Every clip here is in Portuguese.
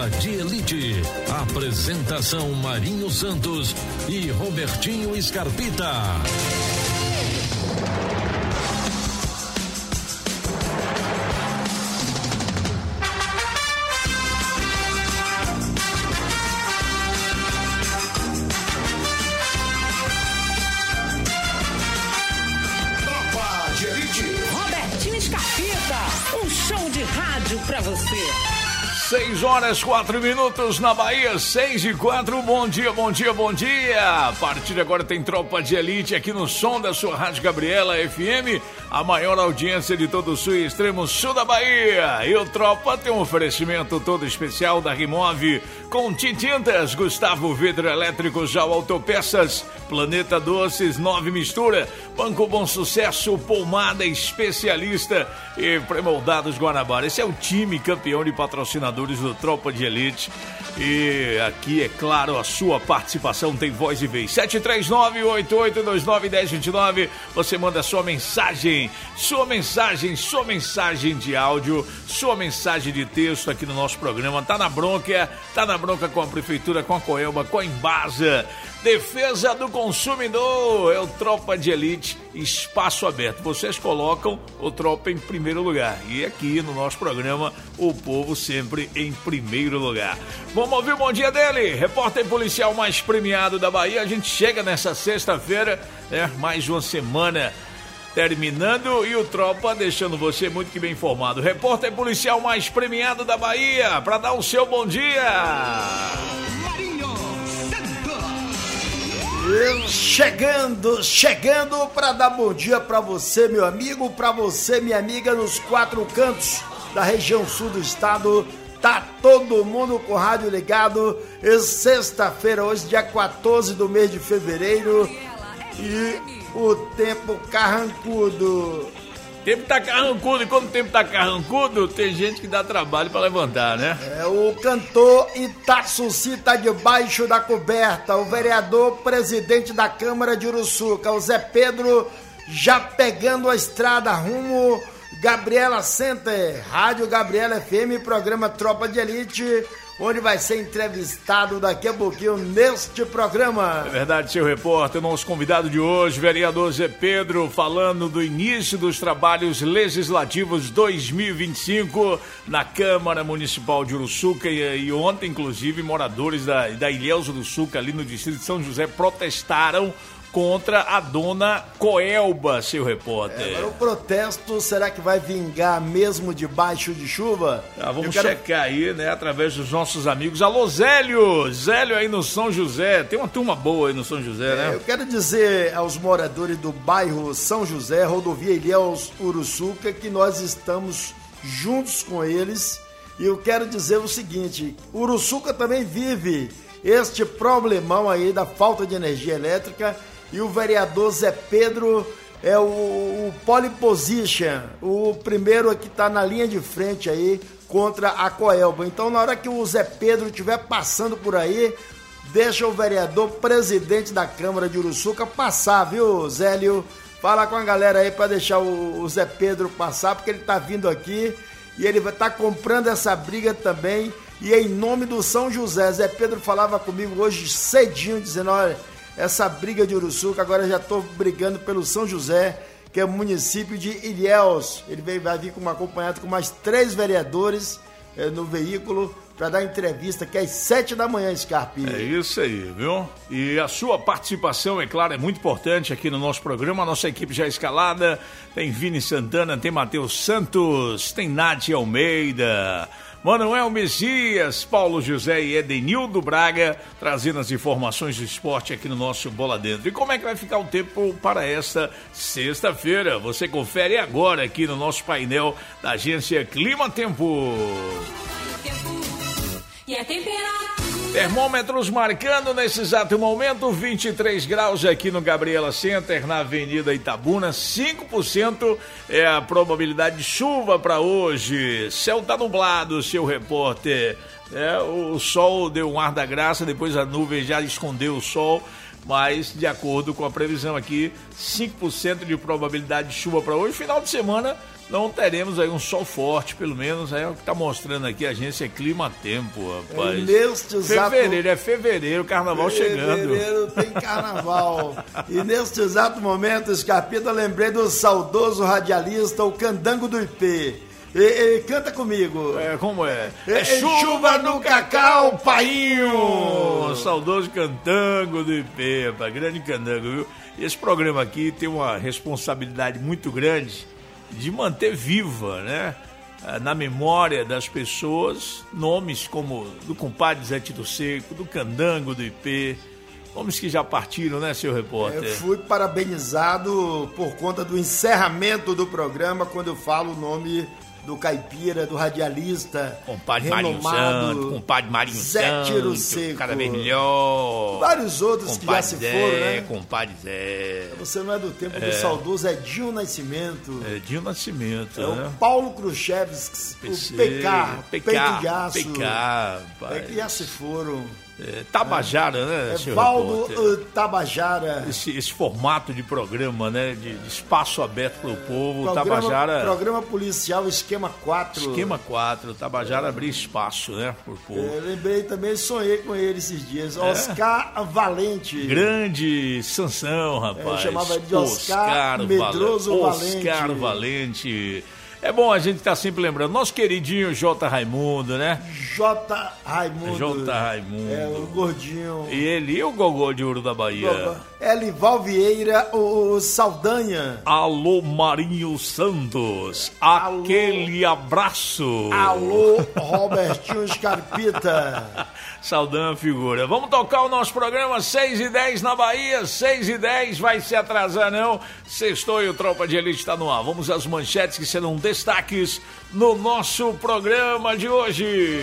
Tropa de Elite. Apresentação Marinho Santos e Robertinho Scarpita. Pra você. 6:04 na Bahia, 6:04. Bom dia, bom dia, bom dia. A partir de agora tem Tropa de Elite aqui no som da sua Rádio Gabriela FM, a maior audiência de todo o sul e extremo sul da Bahia. E o Tropa tem um oferecimento todo especial da Rimove, com Tintintas, Gustavo Vidro Elétrico, Jau Autopeças, Planeta Doces, 9 Mistura, Banco Bom Sucesso, Pomada Especialista e Premoldados Guanabara. Esse é o time campeão de patrocinadores do Tropa de Elite. E aqui, é claro, a sua participação tem voz e vez. 739-8829-1029. Você manda sua mensagem de áudio, sua mensagem de texto aqui no nosso programa. Tá na bronca com a Prefeitura, com a Coelba, com a Embasa. Defesa do consumidor, é o Tropa de Elite, espaço aberto. Vocês colocam o Tropa em primeiro lugar. E aqui no nosso programa, o povo sempre em primeiro lugar. Vamos ouvir o bom dia dele, repórter policial mais premiado da Bahia. A gente chega nessa sexta-feira, mais uma semana terminando e o Tropa deixando você muito que bem informado. Repórter policial mais premiado da Bahia, para dar o seu bom dia. Chegando para dar bom dia para você, meu amigo, para você, minha amiga, nos 4 cantos da região sul do estado. Tá todo mundo com o rádio ligado. É sexta-feira, hoje, dia 14 do mês de fevereiro. E o tempo carrancudo. O tempo tá carrancudo, e quando o tempo tá carrancudo, tem gente que dá trabalho pra levantar, né? O cantor Itaçuci tá debaixo da coberta. O vereador presidente da Câmara de Uruçuca, o Zé Pedro, já pegando a estrada rumo Gabriela Center, Rádio Gabriela FM, programa Tropa de Elite, onde vai ser entrevistado daqui a pouquinho neste programa. É verdade, seu repórter. Nosso convidado de hoje, vereador Zé Pedro, falando do início dos trabalhos legislativos 2025 na Câmara Municipal de Uruçuca. E ontem, inclusive, moradores da Ilhéus Uruçuca, ali no distrito de São José, protestaram contra a dona Coelba, seu repórter. Agora o protesto, será que vai vingar mesmo debaixo de chuva? Vamos checar aí, né, através dos nossos amigos. Alô, Zélio! Zélio aí no São José. Tem uma turma boa aí no São José, né? Eu quero dizer aos moradores do bairro São José, rodovia Ilhéus Uruçuca, que nós estamos juntos com eles. E eu quero dizer o seguinte, Uruçuca também vive este problemão aí da falta de energia elétrica. E o vereador Zé Pedro é o pole position, o primeiro que está na linha de frente aí contra a Coelba. Então, na hora que o Zé Pedro estiver passando por aí, deixa o vereador presidente da Câmara de Uruçuca passar, viu, Zélio? Fala com a galera aí para deixar o Zé Pedro passar, porque ele está vindo aqui e ele vai estar comprando essa briga também. E em nome do São José, Zé Pedro falava comigo hoje cedinho, dizendo, olha, essa briga de Uruçuca, agora já estou brigando pelo São José, que é o município de Ilhéus. Ele vai vir acompanhado com mais 3 vereadores no veículo para dar entrevista, que é às 7 da manhã, Scarpinha. É isso aí, viu? E a sua participação, é claro, é muito importante aqui no nosso programa. A nossa equipe já escalada, tem Vini Santana, tem Matheus Santos, tem Nath Almeida, Manuel Messias, Paulo José e Edenildo Braga, trazendo as informações do esporte aqui no nosso Bola Dentro. E como é que vai ficar o tempo para esta sexta-feira? Você confere agora aqui no nosso painel da agência Clima Tempo. E a temperatura? Termômetros marcando nesse exato momento 23 graus aqui no Gabriela Center, na Avenida Itabuna. 5% é a probabilidade de chuva para hoje. Céu tá nublado, seu repórter. O sol deu um ar da graça, depois a nuvem já escondeu o sol. mas de acordo com a previsão aqui, 5% de probabilidade de chuva para hoje. Final de semana não teremos aí um sol forte, pelo menos é o que está mostrando aqui a agência Clima Tempo, rapaz. Fevereiro, carnaval chegando. Fevereiro tem carnaval. E neste exato momento, Scarpita, lembrei do saudoso radialista, o Candango do IP. Canta comigo. Como é? Chuva no cacau, painho. Saudoso Candango do IP, rapaz, grande Candango, viu? E esse programa aqui tem uma responsabilidade muito grande de manter viva, né, na memória das pessoas, nomes como do compadre Zé Tito Seco, do Candango do IP, nomes que já partiram, né, seu repórter? Eu fui parabenizado por conta do encerramento do programa, quando eu falo o nome do caipira, do radialista, compadre Marinho Santo, compadre Marinho Zé Tiro Seco, cada vez melhor. Vários outros compadre que já se Zé, foram, né? Compadre Zé. Você não é do tempo do saudoso Edinho Nascimento. Edinho Nascimento, né? O Paulo Khrushchevski, o PK, Peito de Aço. PK, que já se foram. Tabajara, né, senhor Valdo Tabajara. Esse formato de programa, né, de espaço aberto para o povo, Tabajara... Programa policial Esquema 4. Esquema 4, Tabajara abrir espaço, né, para o povo. Lembrei também, sonhei com ele esses dias, Oscar Valente. Grande Sansão, rapaz. Eu chamava de Oscar Medroso Valente. Oscar Valente. É bom a gente estar sempre lembrando. Nosso queridinho J. Raimundo, né? J. Raimundo. O gordinho. E ele e o Gogô de Ouro da Bahia. Elival Vieira, o Saldanha. Alô, Marinho Santos. Aquele abraço. Alô, Robertinho Scarpita. Saldanha figura. Vamos tocar o nosso programa 6h10 na Bahia. 6h10, vai se atrasar não. Sextou e o Tropa de Elite está no ar. Vamos às manchetes que serão destaques no nosso programa de hoje.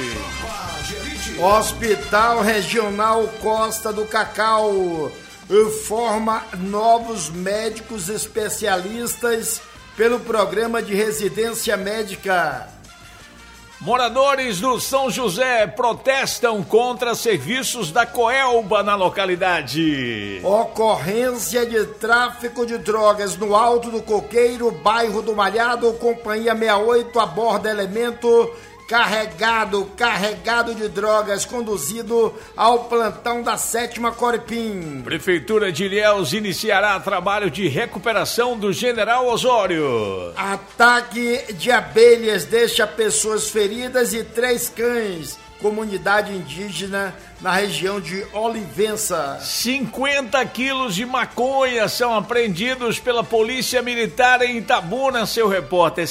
Hospital Regional Costa do Cacau forma novos médicos especialistas pelo programa de residência médica. Moradores do São José protestam contra serviços da Coelba na localidade. Ocorrência de tráfico de drogas no Alto do Coqueiro, bairro do Malhado, Companhia 68 aborda elemento carregado de drogas, conduzido ao plantão da 7ª Corpim. Prefeitura de Ilhéus iniciará trabalho de recuperação do General Osório. Ataque de abelhas deixa pessoas feridas e 3 cães. Comunidade indígena na região de Olivença. 50 quilos de maconha são apreendidos pela Polícia Militar em Itabuna, seu repórter.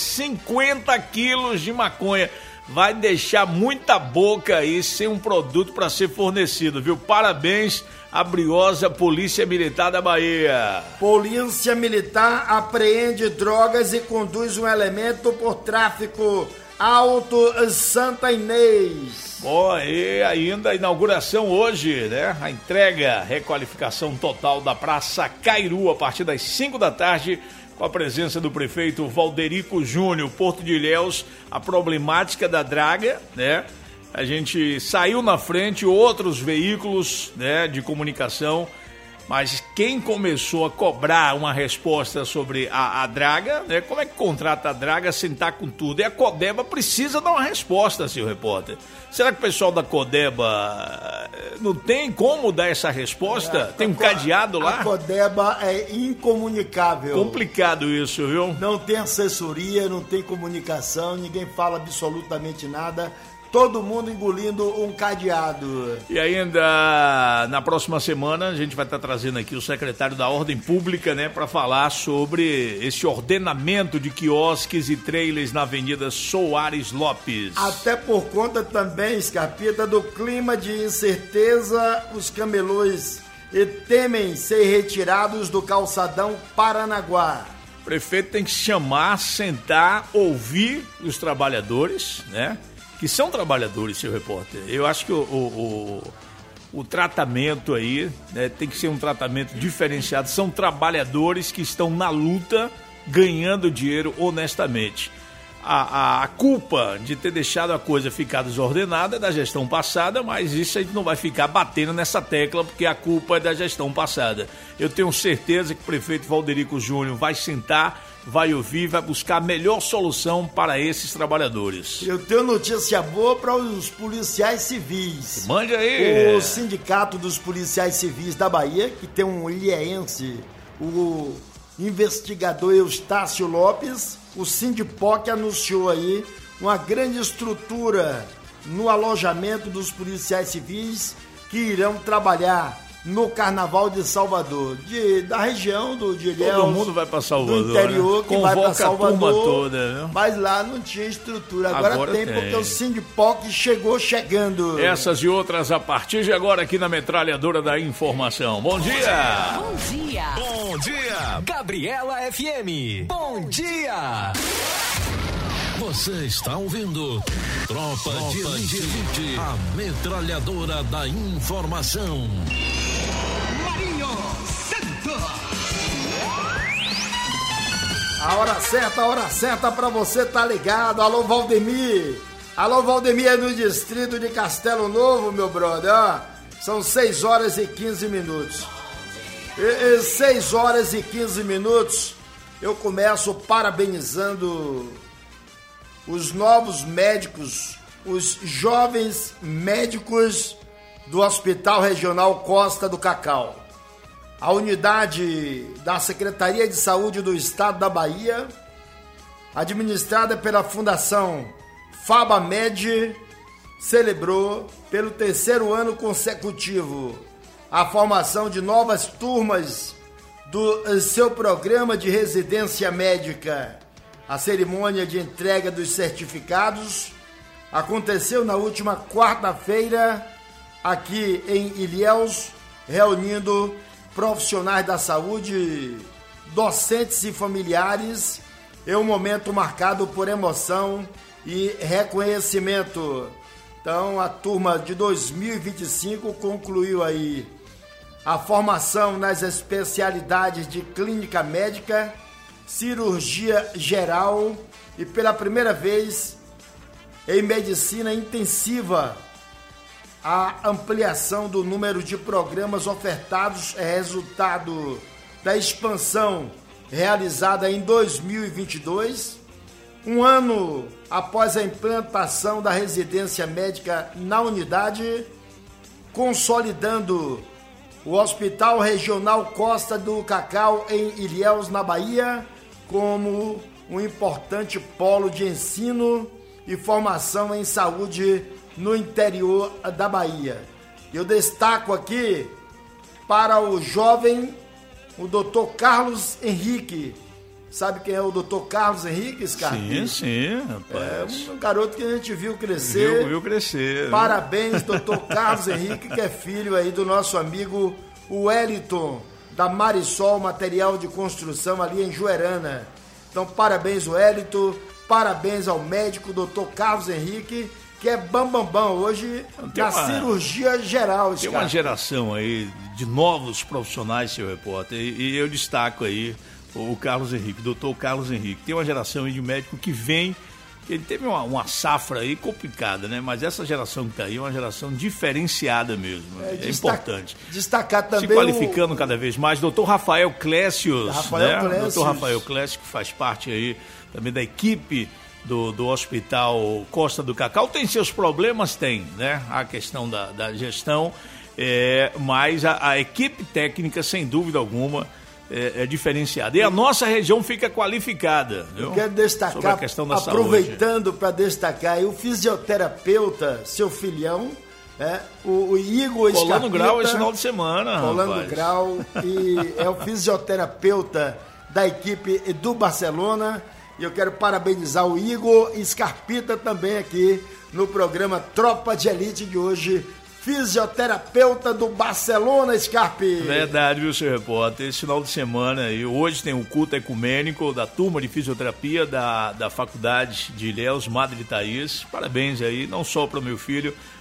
50 quilos de maconha. Vai deixar muita boca aí sem um produto para ser fornecido, viu? Parabéns à briosa Polícia Militar da Bahia. Polícia Militar apreende drogas e conduz um elemento por tráfico. Alto Santa Inês. Bom, e ainda a inauguração hoje, né? A entrega, requalificação total da Praça Cairu a partir das 5 da tarde, com a presença do prefeito Valderico Júnior, Porto de Ilhéus, a problemática da draga, né? A gente saiu na frente, outros veículos, né, de comunicação, mas quem começou a cobrar uma resposta sobre a draga, né? Como é que contrata a draga sem estar com tudo? E a Codeba precisa dar uma resposta, seu repórter. Será que o pessoal da Codeba não tem como dar essa resposta? Tem um cadeado lá? A Codeba é incomunicável. Complicado isso, viu? Não tem assessoria, não tem comunicação, ninguém fala absolutamente nada. Todo mundo engolindo um cadeado. E ainda na próxima semana a gente vai estar trazendo aqui o secretário da Ordem Pública, né, para falar sobre esse ordenamento de quiosques e trailers na Avenida Soares Lopes. Até por conta também, Scarpita, do clima de incerteza, os camelôs temem ser retirados do calçadão Paranaguá. O prefeito tem que chamar, sentar, ouvir os trabalhadores, né? Que são trabalhadores, seu repórter. Eu acho que o tratamento aí, né, tem que ser um tratamento diferenciado. São trabalhadores que estão na luta, ganhando dinheiro honestamente. a culpa de ter deixado a coisa ficar desordenada é da gestão passada, mas isso a gente não vai ficar batendo nessa tecla, porque a culpa é da gestão passada. Eu tenho certeza que o prefeito Valderico Júnior vai sentar, vai ouvir, vai buscar a melhor solução para esses trabalhadores. Eu tenho notícia boa para os policiais civis. Mande aí. O Sindicato dos Policiais Civis da Bahia, que tem um ilhéense, o investigador Eustácio Lopes, o Sindipoc anunciou aí uma grande estrutura no alojamento dos policiais civis que irão trabalhar no Carnaval de Salvador, da região de Ilhéus. Todo mundo vai para Salvador, do interior, né? Que vai para Salvador, a turma toda, né? Mas lá não tinha estrutura. Agora tem, porque o Sindipoc chegando. Essas e outras a partir de agora aqui na Metralhadora da Informação. Bom dia! Bom dia! Bom dia! Gabriela FM. Bom dia! Você está ouvindo Tropa de Elite, a Metralhadora da Informação. Marinho Santos. A hora certa pra você tá ligado. Alô, Valdemir. Alô, Valdemir é no distrito de Castelo Novo, meu brother. Ó, são 6 horas e 15 minutos. 6 horas e 15 minutos. Eu começo parabenizando os novos médicos, os jovens médicos do Hospital Regional Costa do Cacau. A unidade da Secretaria de Saúde do Estado da Bahia, administrada pela Fundação FabaMed, celebrou pelo 3º ano consecutivo a formação de novas turmas do seu programa de residência médica. A cerimônia de entrega dos certificados aconteceu na última quarta-feira aqui em Ilhéus, reunindo profissionais da saúde, docentes e familiares. É um momento marcado por emoção e reconhecimento. Então, a turma de 2025 concluiu aí a formação nas especialidades de clínica médica, cirurgia geral e pela primeira vez em medicina intensiva. A ampliação do número de programas ofertados é resultado da expansão realizada em 2022, um ano após a implantação da residência médica na unidade, consolidando o Hospital Regional Costa do Cacau em Ilhéus, na Bahia, como um importante polo de ensino e formação em saúde no interior da Bahia. Eu destaco aqui para o jovem, o Dr. Carlos Henrique. Sabe quem é o Dr. Carlos Henrique, Scarpim? Sim, rapaz. É um garoto que a gente viu crescer. Viu crescer. Parabéns, Dr. Carlos Henrique, que é filho aí do nosso amigo Wellington, da Marisol Material de Construção, ali em Juerana. Então, parabéns, Wellington, parabéns ao médico, Dr. Carlos Henrique, que é bambambam hoje na cirurgia geral. Tem uma geração aí de novos profissionais, seu repórter, e eu destaco aí o Carlos Henrique, doutor Carlos Henrique. Tem uma geração aí de médico que vem, que ele teve uma safra aí complicada, né? Mas essa geração que está aí é uma geração diferenciada mesmo. É importante. Destacar também se qualificando cada vez mais. Doutor Rafael Clécius, Doutor Rafael Clécius, que faz parte aí também da equipe do Hospital Costa do Cacau. Tem seus problemas? Tem, né? A questão da gestão, mas a equipe técnica, sem dúvida alguma, é diferenciada. E a nossa região fica qualificada. Viu? Eu quero destacar, sobre a questão da aproveitando para destacar aí, o fisioterapeuta, seu filhão, o Igor Escapita. Colando grau esse final de semana, Colando grau, e é o fisioterapeuta da equipe do Barcelona. E eu quero parabenizar o Igor Escarpita também aqui no programa Tropa de Elite de hoje. Fisioterapeuta do Barcelona, Scarpe. Verdade, viu, seu repórter? Esse final de semana, e hoje tem um culto ecumênico da turma de fisioterapia da Faculdade de Ilhéus, Madre Thaís. Parabéns aí, não só para o meu filho,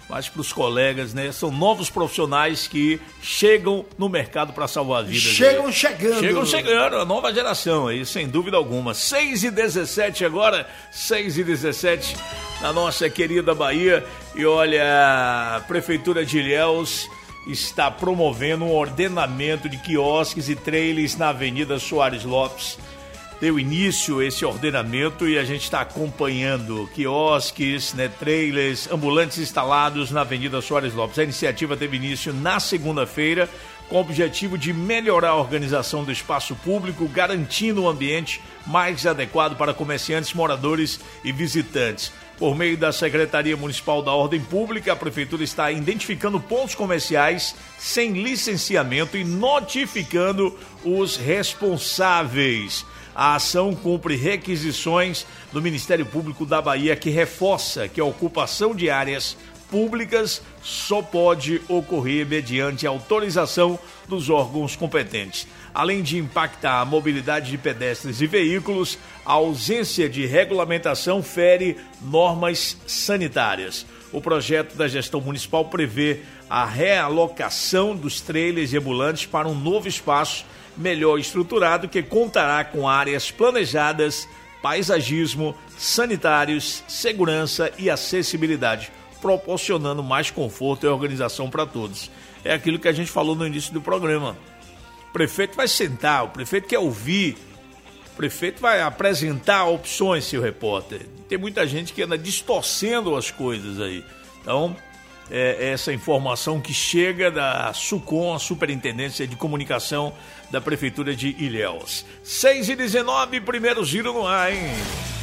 mas para os colegas, né? São novos profissionais que chegam no mercado para salvar vidas. Chegam chegando, a nova geração aí, sem dúvida alguma. 6h17 agora, 6h17 na nossa querida Bahia. E olha, a Prefeitura de Ilhéus está promovendo um ordenamento de quiosques e trailers na Avenida Soares Lopes. Deu início esse ordenamento e a gente está acompanhando quiosques, né, trailers, ambulantes instalados na Avenida Soares Lopes. A iniciativa teve início na segunda-feira com o objetivo de melhorar a organização do espaço público, garantindo um ambiente mais adequado para comerciantes, moradores e visitantes. Por meio da Secretaria Municipal da Ordem Pública, a Prefeitura está identificando pontos comerciais sem licenciamento e notificando os responsáveis. A ação cumpre requisições do Ministério Público da Bahia, que reforça que a ocupação de áreas públicas só pode ocorrer mediante autorização dos órgãos competentes. Além de impactar a mobilidade de pedestres e veículos, a ausência de regulamentação fere normas sanitárias. O projeto da gestão municipal prevê a realocação dos trailers e ambulantes para um novo espaço melhor estruturado que contará com áreas planejadas, paisagismo, sanitários, segurança e acessibilidade, proporcionando mais conforto e organização para todos. É aquilo que a gente falou no início do programa. O prefeito vai sentar, o prefeito quer ouvir, o prefeito vai apresentar opções, seu repórter. Tem muita gente que anda distorcendo as coisas aí. Então, essa informação que chega da SUCOM, a Superintendência de Comunicação da Prefeitura de Ilhéus. 6h19, primeiro giro no ar, hein?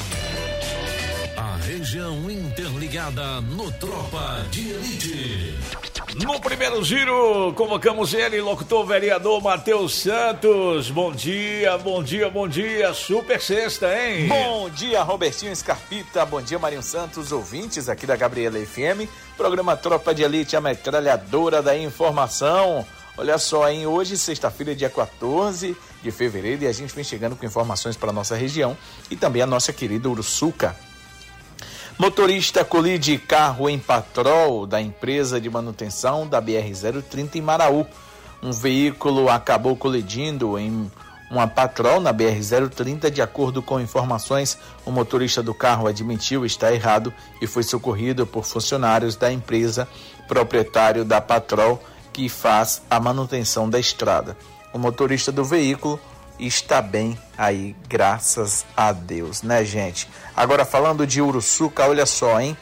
A região interligada no Tropa de Elite. No primeiro giro, convocamos ele, locutor vereador Matheus Santos. Bom dia, bom dia, bom dia. Super sexta, hein? Bom dia, Robertinho Scarpita. Bom dia, Marinho Santos, ouvintes aqui da Gabriela FM. Programa Tropa de Elite, a metralhadora da informação. Olha só, hein? Hoje, sexta-feira, dia 14 de fevereiro, e a gente vem chegando com informações para a nossa região e também a nossa querida Uruçuca. Motorista colide carro em patrol da empresa de manutenção da BR-030 em Maraú. Um veículo acabou colidindo em uma patrol na BR-030. De acordo com informações, o motorista do carro admitiu estar errado e foi socorrido por funcionários da empresa, proprietário da patrol que faz a manutenção da estrada. O motorista do veículo está bem aí, graças a Deus, né, gente? Agora, falando de Uruçuca, olha só, hein?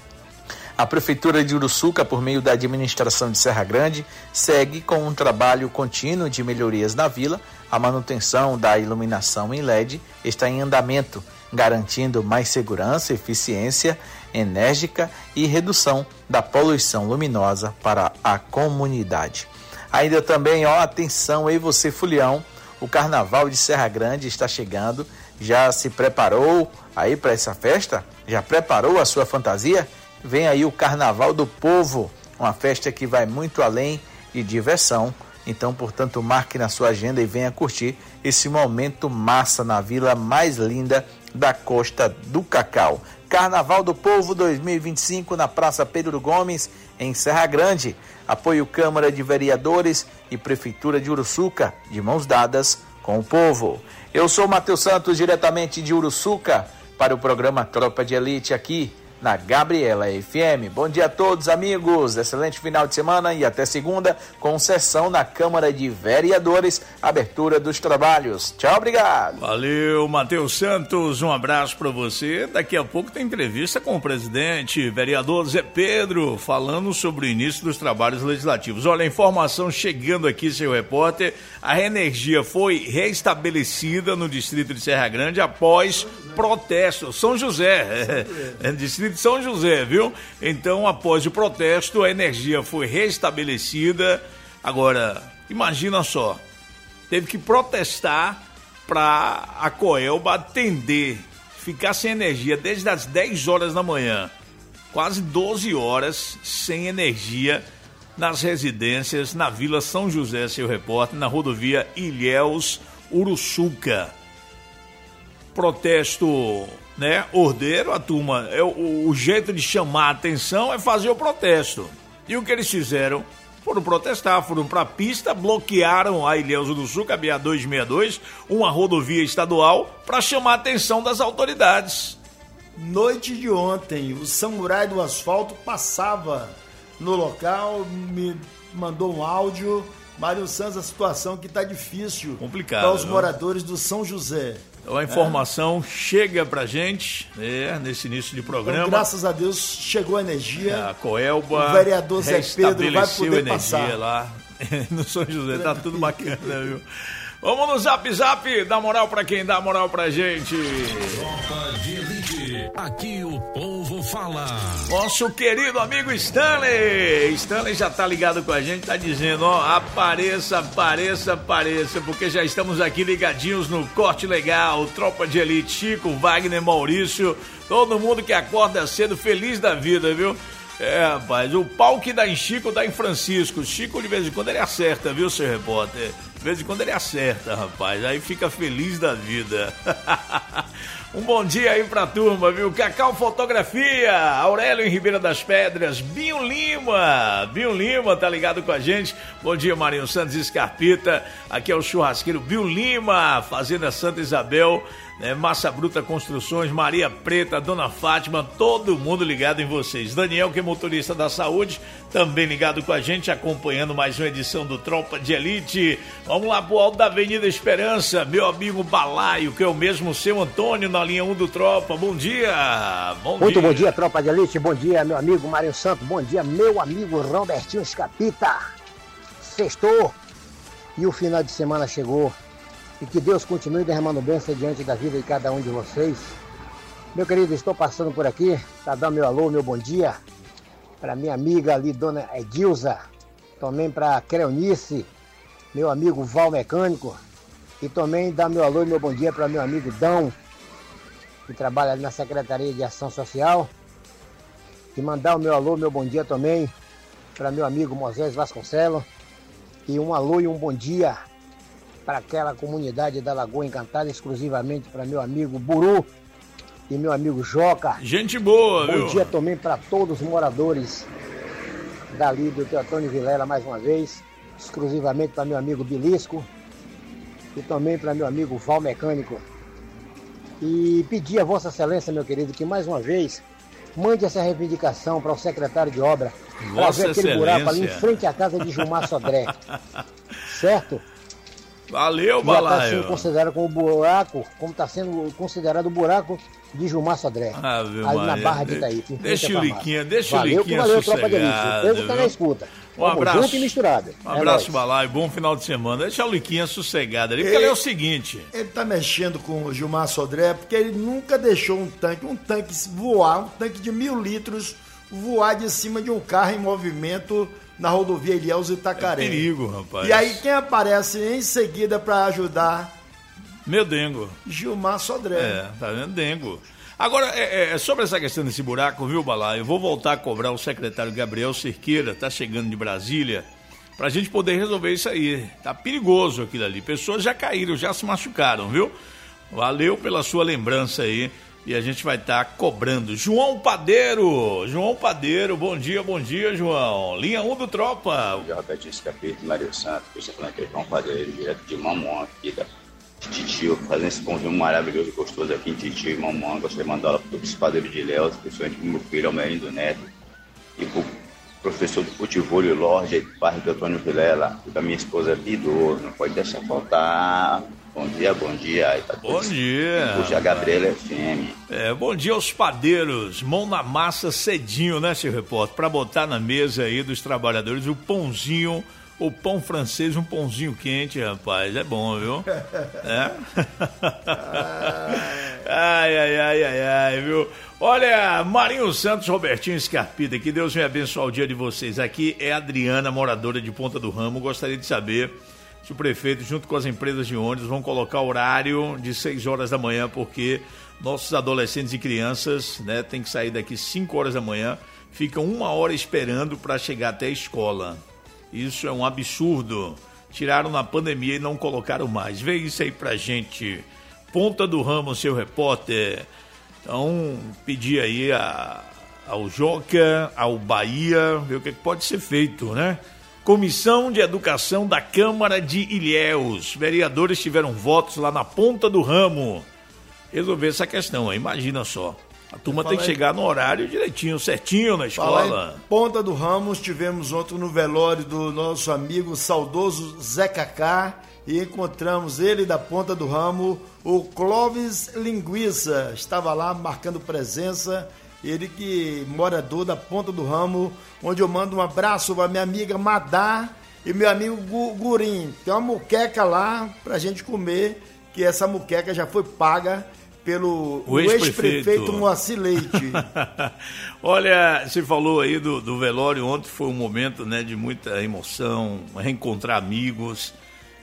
A Prefeitura de Uruçuca, por meio da administração de Serra Grande, segue com um trabalho contínuo de melhorias na vila. A manutenção da iluminação em LED está em andamento, garantindo mais segurança, eficiência enérgica e redução da poluição luminosa para a comunidade. Ainda também, atenção aí você, Fulião, o Carnaval de Serra Grande está chegando. Já se preparou aí para essa festa? Já preparou a sua fantasia? Vem aí o Carnaval do Povo, uma festa que vai muito além de diversão. Então, portanto, marque na sua agenda e venha curtir esse momento massa na vila mais linda da Costa do Cacau. Carnaval do Povo 2025 na Praça Pedro Gomes, em Serra Grande. Apoio Câmara de Vereadores e Prefeitura de Uruçuca, de mãos dadas com o povo. Eu sou Matheus Santos, diretamente de Uruçuca, para o programa Tropa de Elite aqui na Gabriela FM. Bom dia a todos, amigos. Excelente final de semana e até segunda, com sessão na Câmara de Vereadores, abertura dos trabalhos. Tchau, obrigado. Valeu, Matheus Santos, um abraço para você. Daqui a pouco tem entrevista com o presidente, vereador Zé Pedro, falando sobre o início dos trabalhos legislativos. Olha, a informação chegando aqui, seu repórter, a energia foi restabelecida no distrito de Serra Grande após protesto. São José, distrito de São José, viu? Então, após o protesto, a energia foi restabelecida. Agora, imagina só, teve que protestar para a Coelba atender, ficar sem energia desde as 10 horas da manhã, quase 12 horas sem energia nas residências na Vila São José, seu repórter, na rodovia Ilhéus, Uruçuca. Protesto né, ordeiro, a turma, o jeito de chamar a atenção é fazer o protesto. E o que eles fizeram? Foram protestar, foram para a pista, bloquearam a Ilhéus do Sul, a BA-262, uma rodovia estadual, para chamar a atenção das autoridades. Noite de ontem, o Samurai do Asfalto passava no local, me mandou um áudio. Mário Santos, a situação que está difícil para os moradores do São José. Então, a informação chega pra gente, nesse início de programa. Então, graças a Deus chegou a energia. A Coelba, o vereador Zé Pedro vai poder energia passar lá no São José, tá tudo bacana, viu? Vamos no Zap, dá moral pra quem dá moral pra gente. Tropa de Elite, aqui o povo fala. Nosso querido amigo Stanley já tá ligado com a gente, tá dizendo, ó, apareça, porque já estamos aqui ligadinhos no Corte Legal, Tropa de Elite, Chico, Wagner, Maurício, todo mundo que acorda cedo, feliz da vida, viu? Rapaz, o pau que dá em Chico, dá em Francisco. Chico, de vez em quando, ele acerta, viu, seu repórter? De vez em quando ele acerta, rapaz. Aí fica feliz da vida. Um bom dia aí pra turma, viu? Cacau Fotografia, Aurélio em Ribeira das Pedras, Binho Lima tá ligado com a gente. Bom dia, Marinho Santos Escarpita. Aqui é o churrasqueiro Binho Lima, Fazenda Santa Isabel, né? Massa Bruta Construções, Maria Preta, Dona Fátima, todo mundo ligado em vocês. Daniel, que é motorista da saúde, também ligado com a gente, acompanhando mais uma edição do Tropa de Elite. Vamos lá pro alto da Avenida Esperança, meu amigo Balaio, que é o mesmo seu Antônio, na linha 1 do Tropa. Bom dia. Muito bom dia, Tropa de Elite. Bom dia, meu amigo Mário Santos. Bom dia, meu amigo Robertinho Escapita. Sextou e o final de semana chegou. E que Deus continue derramando bênção diante da vida de cada um de vocês. Meu querido, estou passando por aqui para dar meu alô, meu bom dia para minha amiga ali, Dona Edilza. Também para Creonice, meu amigo Val Mecânico. E também dar meu alô e meu bom dia para meu amigo Dão, que trabalha ali na Secretaria de Ação Social. E mandar o meu alô, meu bom dia também para meu amigo Moisés Vasconcelos. E um alô e um bom dia para aquela comunidade da Lagoa Encantada, exclusivamente para meu amigo Buru e meu amigo Joca. Gente boa, viu? Bom dia também para todos os moradores dali do Teotônio Vilela, mais uma vez, exclusivamente para meu amigo Bilisco e também para meu amigo Val Mecânico. E pedir a Vossa Excelência, meu querido, que mais uma vez mande essa reivindicação para o secretário de obra, para ver aquele buraco ali em frente à casa de Gilmar Sodré. Certo? Valeu, Balaio. Já está sendo considerado como buraco, como está sendo considerado o buraco de Gilmar Sodré. Ali na Barra de Itaípe. Deixa o Liquinha valeu, Tropa de Elite. O povo está na escuta. Um abraço. Junto e misturado. Um abraço, Balaio. Bom final de semana. Deixa o Liquinha sossegado ali, porque ele é o seguinte. Ele tá mexendo com o Gilmar Sodré porque ele nunca deixou um tanque voar, um tanque de 1.000 litros voar de cima de um carro em movimento na rodovia Ilhéus Itacaré. É perigo, rapaz. E aí quem aparece em seguida para ajudar? Meu Dengo. Gilmar Sodré. Tá vendo? Dengo. Agora, sobre essa questão desse buraco, viu, Balaio? Eu vou voltar a cobrar o secretário Gabriel Cerqueira, tá chegando de Brasília, pra gente poder resolver isso aí. Tá perigoso aquilo ali. Pessoas já caíram, já se machucaram, viu? Valeu pela sua lembrança aí. E a gente vai estar cobrando. João Padeiro, bom dia, João. Linha 1 do Tropa. Bom dia, Robertinho Escapito, Mário Santos, que você falando que é João Padeiro, direto de Mamão, aqui da Titio, fazendo esse pãozinho maravilhoso e gostoso aqui em Titio e Mamão. Gostaria de mandar lá para todos os padeiros de Ilhéus, principalmente para o meu filho, Almerindo Neto, e para o professor do futebol, Lorde, bairro do Antônio Vilela, e para minha esposa Bidu, não pode deixar faltar. Bom dia. Bom dia. Puxa a Gabriela FM. Bom dia aos padeiros. Mão na massa cedinho, né, seu repórter? Para botar na mesa aí dos trabalhadores o pãozinho, o pão francês, um pãozinho quente, rapaz. É bom, viu? Ai, viu? Olha, Marinho Santos, Robertinho Escarpita, que Deus me abençoe o dia de vocês. Aqui é a Adriana, moradora de Ponta do Ramo. Gostaria de saber se o prefeito, junto com as empresas de ônibus, vão colocar horário de 6 horas da manhã, porque nossos adolescentes e crianças, né, tem que sair daqui 5 horas da manhã, ficam 1 hora esperando para chegar até a escola. Isso é um absurdo. Tiraram na pandemia e não colocaram mais. Vê isso aí pra gente. Ponta do Ramo, seu repórter. Então, pedir aí ao Joca, ao Bahia, ver o que pode ser feito, né? Comissão de Educação da Câmara de Ilhéus. Vereadores tiveram votos lá na ponta do ramo. Resolver essa questão, imagina só. A turma tem que chegar no horário direitinho, certinho na escola. Ponta do Ramos, tivemos ontem no velório do nosso amigo saudoso Zé Cacá e encontramos ele da Ponta do Ramo, o Clóvis Linguiça, estava lá marcando presença, ele que morador da Ponta do Ramo, onde eu mando um abraço para minha amiga Madá e meu amigo Gurim. Tem uma muqueca lá pra gente comer, que essa muqueca já foi paga pelo ex-prefeito Moacir Leite. Olha, você falou aí do velório ontem, foi um momento, né, de muita emoção, reencontrar amigos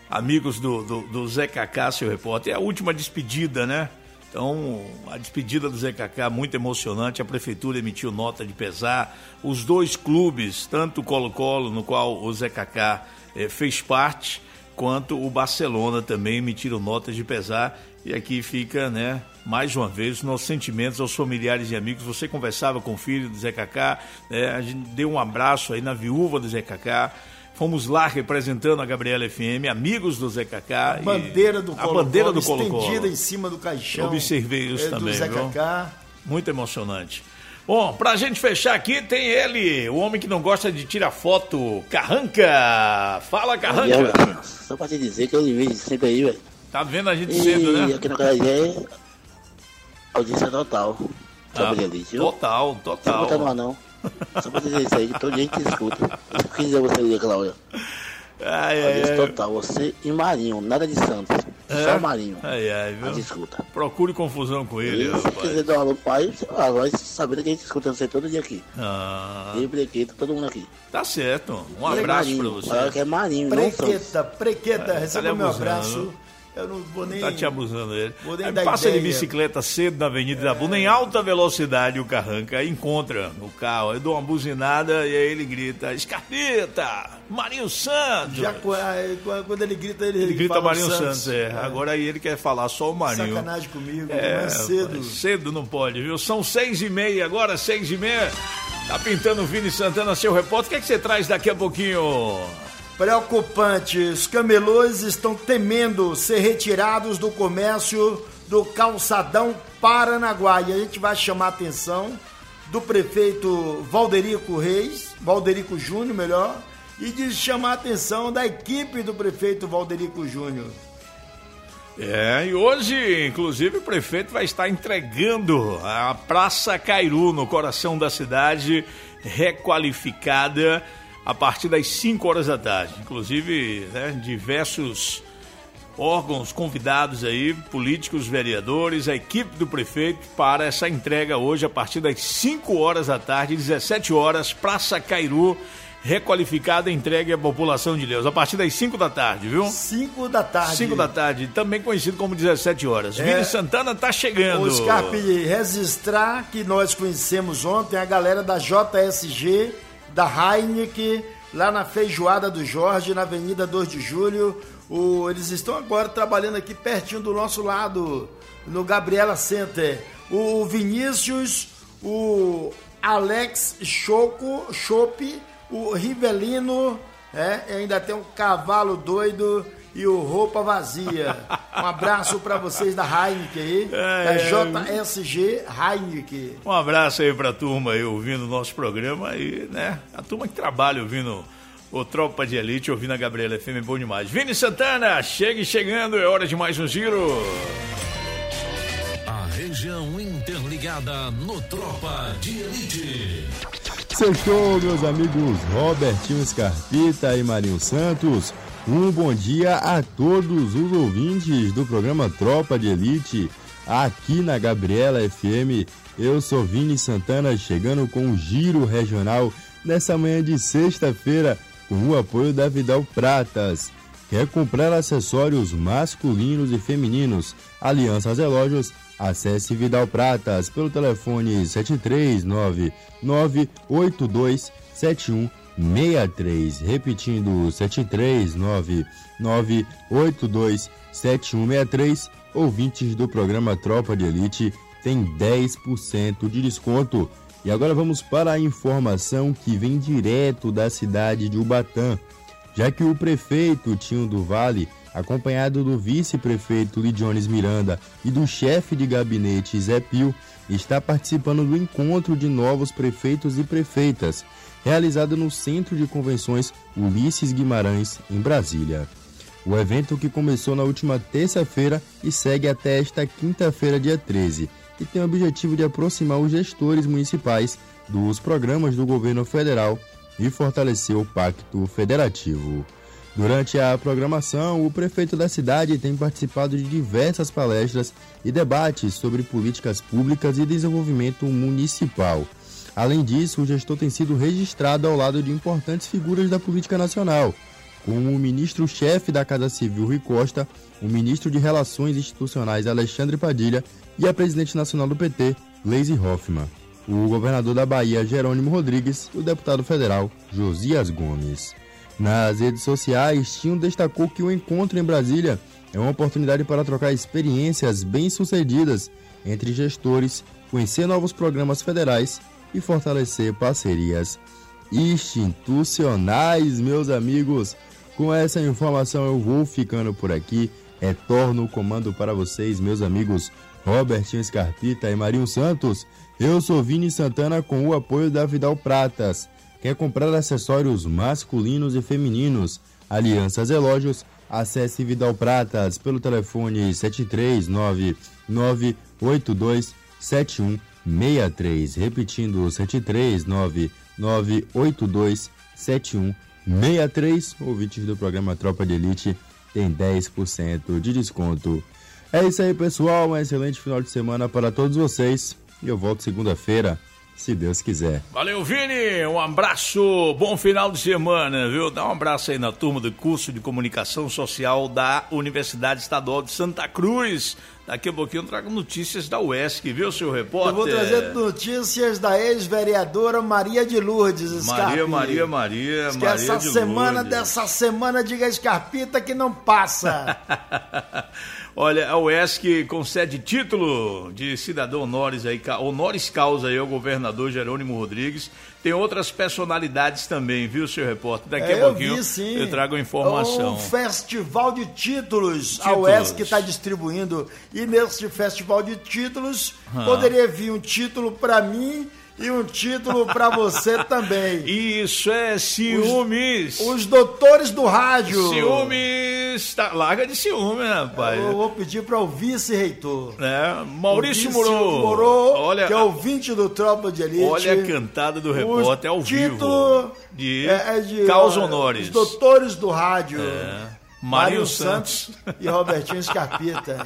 do Zé Cacá, seu repórter. É a última despedida, né? Então, a despedida do Zé Cacá, muito emocionante. A prefeitura emitiu nota de pesar. Os dois clubes, tanto o Colo-Colo, no qual o Zé Cacá fez parte, quanto o Barcelona também emitiram notas de pesar. E aqui fica, né, mais uma vez, nossos sentimentos aos familiares e amigos. Você conversava com o filho do Zé Cacá, a gente deu um abraço aí na viúva do Zé Cacá. Fomos lá representando a Gabriela FM, amigos do Zé Cacá. A bandeira do Colo-Colo estendida em cima do caixão. Observei isso também, do Zé Cacá. Muito emocionante. Bom, pra gente fechar aqui, tem ele, o homem que não gosta de tirar foto, Carranca. Fala, Carranca. Só pra te dizer que eu lhe vejo sempre aí, velho. Tá vendo a gente cedo, né? E aqui no Carajé, audiência total. Total. Não escuta mais não. Só pra dizer isso aí, que todo dia a gente escuta. Eu quis dizer você ali aquela hora. Audiência total, você e Marinho, nada de Santos. Só Marinho. Viu? A gente escuta. Procure confusão com ele, rapaz. Se quiser dar um alô pro pai, vai sabendo que a gente escuta você todo dia aqui. Eu, Brequeta, todo mundo aqui. Tá certo. Um abraço pra você. Fala que é Marinho, Prequeta, receba meu abraço. Eu não vou nem... Tá te abusando ele. Passa de bicicleta cedo na Avenida Itabuna, em alta velocidade o Carranca, aí encontra o carro, eu dou uma buzinada e aí ele grita, Escarpita, Marinho Santos. Já quando ele grita, ele grita Marinho Santos. Agora aí ele quer falar só o Marinho. Sacanagem comigo, não é cedo. Cedo não pode, viu? São 6h30, agora 6h30. Tá pintando o Vini Santana, seu repórter. O que você traz daqui a pouquinho? Preocupante, os camelôs estão temendo ser retirados do comércio do calçadão Paranaguá. E a gente vai chamar a atenção do prefeito Valderico Júnior, melhor, e de chamar a atenção da equipe do prefeito Valderico Júnior. E hoje, inclusive, o prefeito vai estar entregando a Praça Cairu, no coração da cidade, requalificada, a partir das 5 horas da tarde. Inclusive, né, diversos órgãos convidados aí, políticos, vereadores, a equipe do prefeito para essa entrega hoje a partir das 5 horas da tarde, 17 horas, Praça Cairu, requalificada, entregue à população de Ilhéus, a partir das 5 da tarde, viu? 5 da tarde. 5 da tarde, também conhecido como 17 horas. Vini Santana tá chegando. O Scarpe, registrar que nós conhecemos ontem a galera da JSG, da Heineken, lá na Feijoada do Jorge, na Avenida 2 de Julho. Eles estão agora trabalhando aqui pertinho do nosso lado, no Gabriela Center. O Vinícius, o Alex Chope, o Rivelino, ainda tem um Cavalo Doido e o Roupa Vazia. Um abraço para vocês da Heineken aí, da JSG Heineken. Um abraço aí pra turma aí ouvindo o nosso programa aí, né? A turma que trabalha ouvindo o Tropa de Elite, ouvindo a Gabriela FM, é bom demais. Vini Santana, chegando, é hora de mais um giro. A região interligada no Tropa de Elite. Sextou, meus amigos Robertinho Scarpita e Marinho Santos. Um bom dia a todos os ouvintes do programa Tropa de Elite, aqui na Gabriela FM. Eu sou Vini Santana, chegando com o Giro Regional nessa manhã de sexta-feira, com o apoio da Vidal Pratas. Quer comprar acessórios masculinos e femininos, alianças e relógios? Acesse Vidal Pratas pelo telefone 739-9827163, repetindo 739-9827163. Ouvintes do programa Tropa de Elite, tem 10% de desconto. E agora vamos para a informação que vem direto da cidade de Ubatã, já que o prefeito Tinho do Vale, acompanhado do vice-prefeito Lidiones Miranda e do chefe de gabinete Zé Pio, está participando do encontro de novos prefeitos e prefeitas, realizado no Centro de Convenções Ulisses Guimarães, em Brasília. O evento, que começou na última terça-feira e segue até esta quinta-feira, dia 13, e tem o objetivo de aproximar os gestores municipais dos programas do governo federal e fortalecer o Pacto Federativo. Durante a programação, o prefeito da cidade tem participado de diversas palestras e debates sobre políticas públicas e desenvolvimento municipal. Além disso, o gestor tem sido registrado ao lado de importantes figuras da política nacional, como o ministro-chefe da Casa Civil, Rui Costa, o ministro de Relações Institucionais, Alexandre Padilha, e a presidente nacional do PT, Gleisi Hoffmann, o governador da Bahia, Jerônimo Rodrigues, e o deputado federal, Josias Gomes. Nas redes sociais, Tinho destacou que o encontro em Brasília é uma oportunidade para trocar experiências bem-sucedidas entre gestores, conhecer novos programas federais e fortalecer parcerias institucionais, meus amigos. Com essa informação eu vou ficando por aqui. Retorno o comando para vocês, meus amigos Robertinho Scarpita e Marinho Santos. Eu sou Vini Santana, com o apoio da Vidal Pratas. Quer comprar acessórios masculinos e femininos, alianças, relógios? Acesse Vidal Pratas pelo telefone 739-982-7163. Repetindo, 739-982-7163. Ouvintes do programa Tropa de Elite tem 10% de desconto. É isso aí, pessoal. Um excelente final de semana para todos vocês. E eu volto segunda-feira, se Deus quiser. Valeu, Vini, um abraço, bom final de semana, viu? Dá um abraço aí na turma do curso de Comunicação Social da Universidade Estadual de Santa Cruz. Daqui a pouquinho eu trago notícias da UESC, viu, seu repórter? Eu vou trazer notícias da ex-vereadora Maria de Lourdes, Scarpita. Maria que essa semana, dessa semana, diga Scarpita que não passa. Olha, a UESC concede título de cidadão honoris causa aí ao governador Jerônimo Rodrigues. Tem outras personalidades também, viu, seu repórter? Daqui a pouquinho eu trago a informação. Um festival de títulos. A UESC está distribuindo. E nesse festival de títulos, poderia vir um título para mim e um título para você também. Isso é ciúmes. Os doutores do rádio. Ciúmes. Larga de ciúme, rapaz. Eu vou pedir para o vice-reitor. Maurício Moro. Olha, que é ouvinte do Tropa de Elite. Olha a cantada do repórter ao vivo. De causa honores. Os doutores do rádio. Mário Santos e Robertinho Scarpita.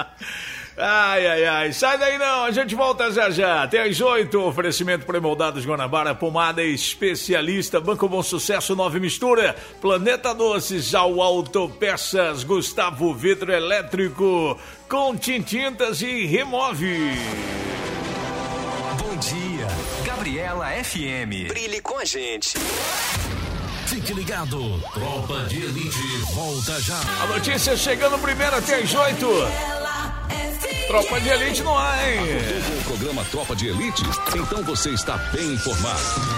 Ai, sai daí não, a gente volta já. Até às 8, oferecimento pré-moldados Guanabara, pomada especialista, Banco Bom Sucesso, Nova Mistura, Planeta Doces, ao Autopeças, Gustavo Vidro Elétrico, com Tintintas e Remove. Bom dia, Gabriela FM. Brilhe com a gente. Fique ligado, Tropa de Elite volta já. A notícia chegando primeiro até às 8. Tropa de Elite no ar, hein? O programa Tropa de Elite, então você está bem informado.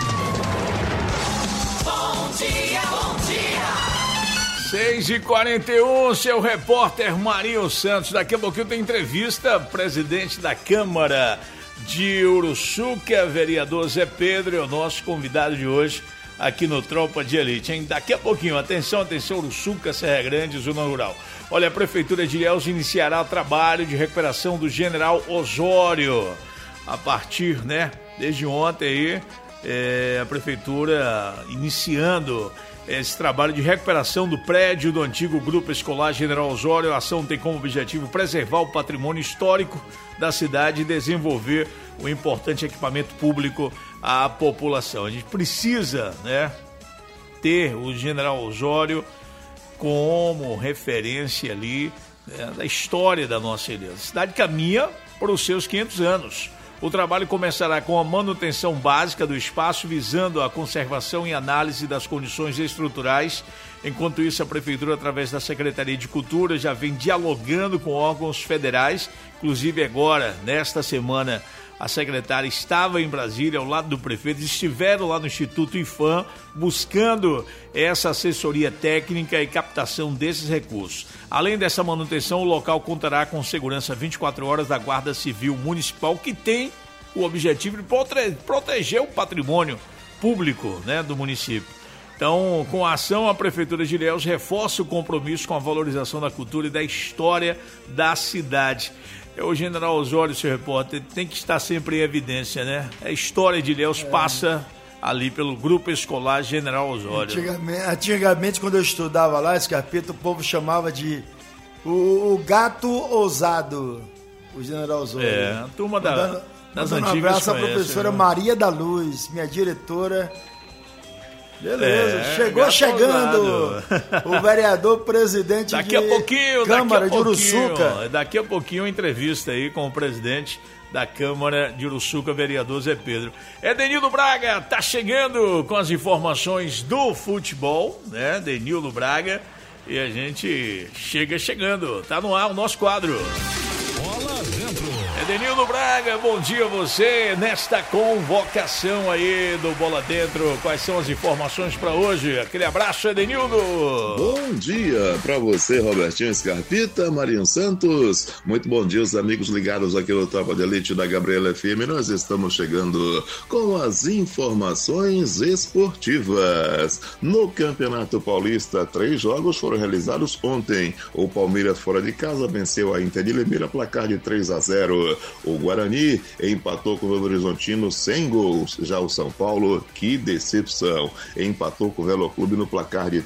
Bom dia, bom dia. 6h41, seu repórter Marinho Santos. Daqui a pouquinho tem entrevista, presidente da Câmara de Uruçuca, vereador Zé Pedro, é o nosso convidado de hoje aqui no Tropa de Elite, hein? Daqui a pouquinho, atenção, Uruçuca, Serra Grande, Zona Rural. Olha, a Prefeitura de Ilhéus iniciará o trabalho de recuperação do General Osório. A partir, desde ontem aí, a Prefeitura iniciando esse trabalho de recuperação do prédio do antigo Grupo Escolar General Osório. A ação tem como objetivo preservar o patrimônio histórico da cidade e desenvolver um importante equipamento público à população. A gente precisa, ter o General Osório como referência ali da história da nossa ilha. A cidade caminha para os seus 500 anos. O trabalho começará com a manutenção básica do espaço, visando a conservação e análise das condições estruturais. Enquanto isso, a Prefeitura, através da Secretaria de Cultura, já vem dialogando com órgãos federais. Inclusive agora, nesta semana, a secretária estava em Brasília, ao lado do prefeito, estiveram lá no Instituto IFAM, buscando essa assessoria técnica e captação desses recursos. Além dessa manutenção, o local contará com segurança 24 horas da Guarda Civil Municipal, que tem o objetivo de proteger o patrimônio público, né, do município. Então, com a ação, a Prefeitura de Ilhéus reforça o compromisso com a valorização da cultura e da história da cidade. O General Osório, seu repórter, tem que estar sempre em evidência, né? A história de Ilhéus passa ali pelo Grupo Escolar General Osório. Antigamente, quando eu estudava lá, Scarpita, o povo chamava de o gato ousado, o General Osório. A turma das antigas. Um abraço à conhece, professora, né? Maria da Luz, minha diretora. Beleza, chegou chegando o vereador presidente daqui a pouquinho, Câmara de Uruçuca. Daqui a pouquinho uma entrevista aí com o presidente da Câmara de Uruçuca, vereador Zé Pedro. Edenildo Braga tá chegando com as informações do futebol, né? Edenildo Braga, e a gente chegando, tá no ar o nosso quadro. Bola dentro. Edenildo Braga, bom dia a você nesta convocação aí do Bola Dentro. Quais são as informações para hoje? Aquele abraço, Edenildo. Bom dia para você, Robertinho Scarpita, Marinho Santos. Muito bom dia, os amigos ligados aqui no Tropa de Elite da Gabriela FM. Nós estamos chegando com as informações esportivas. No Campeonato Paulista, 3 jogos foram realizados ontem. O Palmeiras, fora de casa, venceu a Inter de Limeira, placar de 3-0. O Guarani empatou com o Novo Horizontino sem gols. Já o São Paulo, que decepção, empatou com o Velo Clube no placar de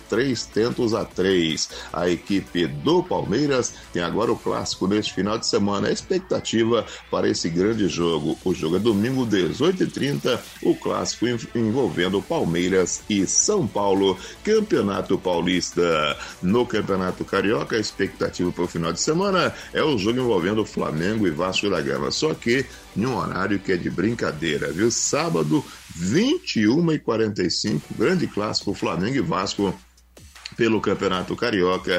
3-3. A equipe do Palmeiras tem agora o clássico neste final de semana. A expectativa para esse grande jogo. O jogo é domingo, 18h30, o clássico envolvendo Palmeiras e São Paulo, Campeonato Paulista. No Campeonato Carioca, a expectativa para o final de semana é o jogo envolvendo Flamengo e Vasco da Gama, só que em um horário que é de brincadeira, viu? Sábado, 21h45, grande clássico, Flamengo e Vasco pelo Campeonato Carioca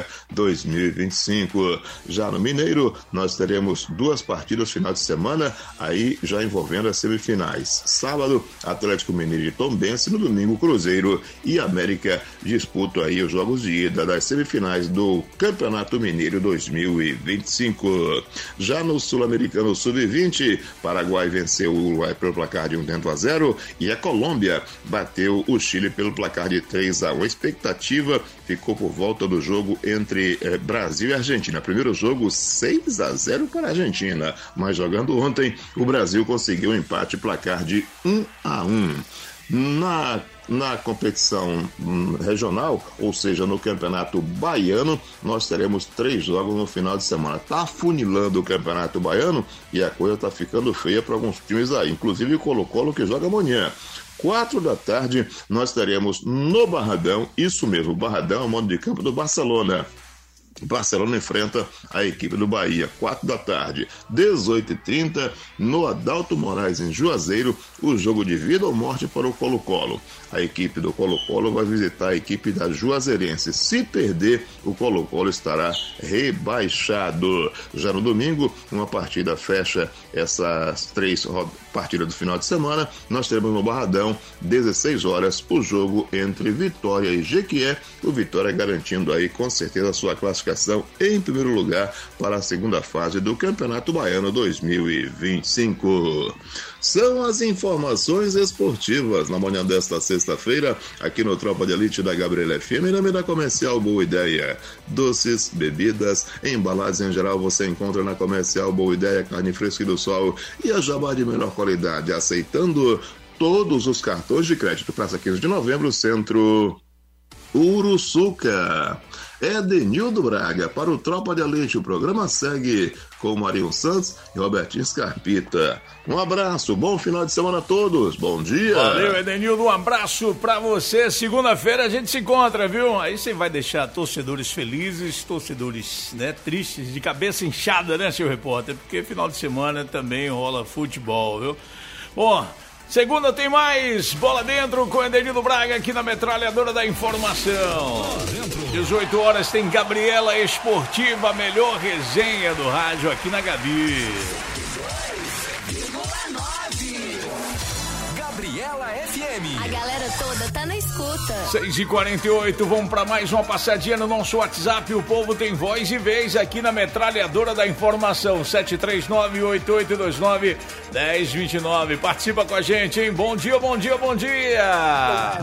2025. Já no Mineiro, nós teremos 2 partidas final de semana, aí já envolvendo as semifinais. Sábado, Atlético Mineiro e Tombense, no domingo, Cruzeiro e América disputam aí os jogos de ida das semifinais do Campeonato Mineiro 2025. Já no Sul-Americano Sub-20, Paraguai venceu o Uruguai pelo placar de 1-0 e a Colômbia bateu o Chile pelo placar de 3-1. A expectativa ficou por volta do jogo entre Brasil e Argentina. Primeiro jogo, 6-0 para a Argentina, mas jogando ontem, o Brasil conseguiu um empate, placar de 1-1. Na competição regional, ou seja, no Campeonato Baiano, nós teremos 3 jogos no final de semana. Está afunilando o Campeonato Baiano e a coisa está ficando feia para alguns times aí, inclusive o Colo-Colo, que joga amanhã. 4 da tarde, nós teremos no Barradão, isso mesmo, Barradão é o mando de campo do Barcelona. Barcelona enfrenta a equipe do Bahia, 4 da tarde. 18h30, no Adalto Moraes, em Juazeiro, o jogo de vida ou morte para o Colo-Colo. A equipe do Colo-Colo vai visitar a equipe da Juazeirense. Se perder, o Colo-Colo estará rebaixado. Já no domingo, uma partida fecha essas 3 partidas do final de semana. Nós teremos no Barradão, 16 horas, o jogo entre Vitória e Jequié. O Vitória garantindo aí, com certeza, a sua classificação em primeiro lugar para a segunda fase do Campeonato Baiano 2025. São as informações esportivas na manhã desta sexta-feira, aqui no Tropa de Elite da Gabriela FM, em nome da Comercial Boa Ideia. Doces, bebidas, embalagens em geral você encontra na Comercial Boa Ideia, carne fresca e do sol e a jabá de melhor qualidade, aceitando todos os cartões de crédito. Praça 15 de novembro, Centro Uruçuca. Edenildo Braga para o Tropa de Elite. O programa segue com o Marinho Santos e Robertinho Scarpita. Um abraço, bom final de semana a todos, bom dia. Valeu, Edenildo, um abraço pra você. Segunda-feira a gente se encontra, viu? Aí você vai deixar torcedores felizes, torcedores, né, tristes, de cabeça inchada, né, seu repórter? Porque final de semana também rola futebol, viu? Bom, segunda tem mais Bola Dentro com Edenildo Braga aqui na Metralhadora da Informação. 18 horas tem Gabriela Esportiva, a melhor resenha do rádio aqui na Gabi. Gabriela FM. A galera toda tá na escuta. 6h48, vamos para mais uma passadinha no nosso WhatsApp. O povo tem voz e vez aqui na Metralhadora da Informação. 739-8829-1029. Participa com a gente, hein? Bom dia, bom dia, bom dia.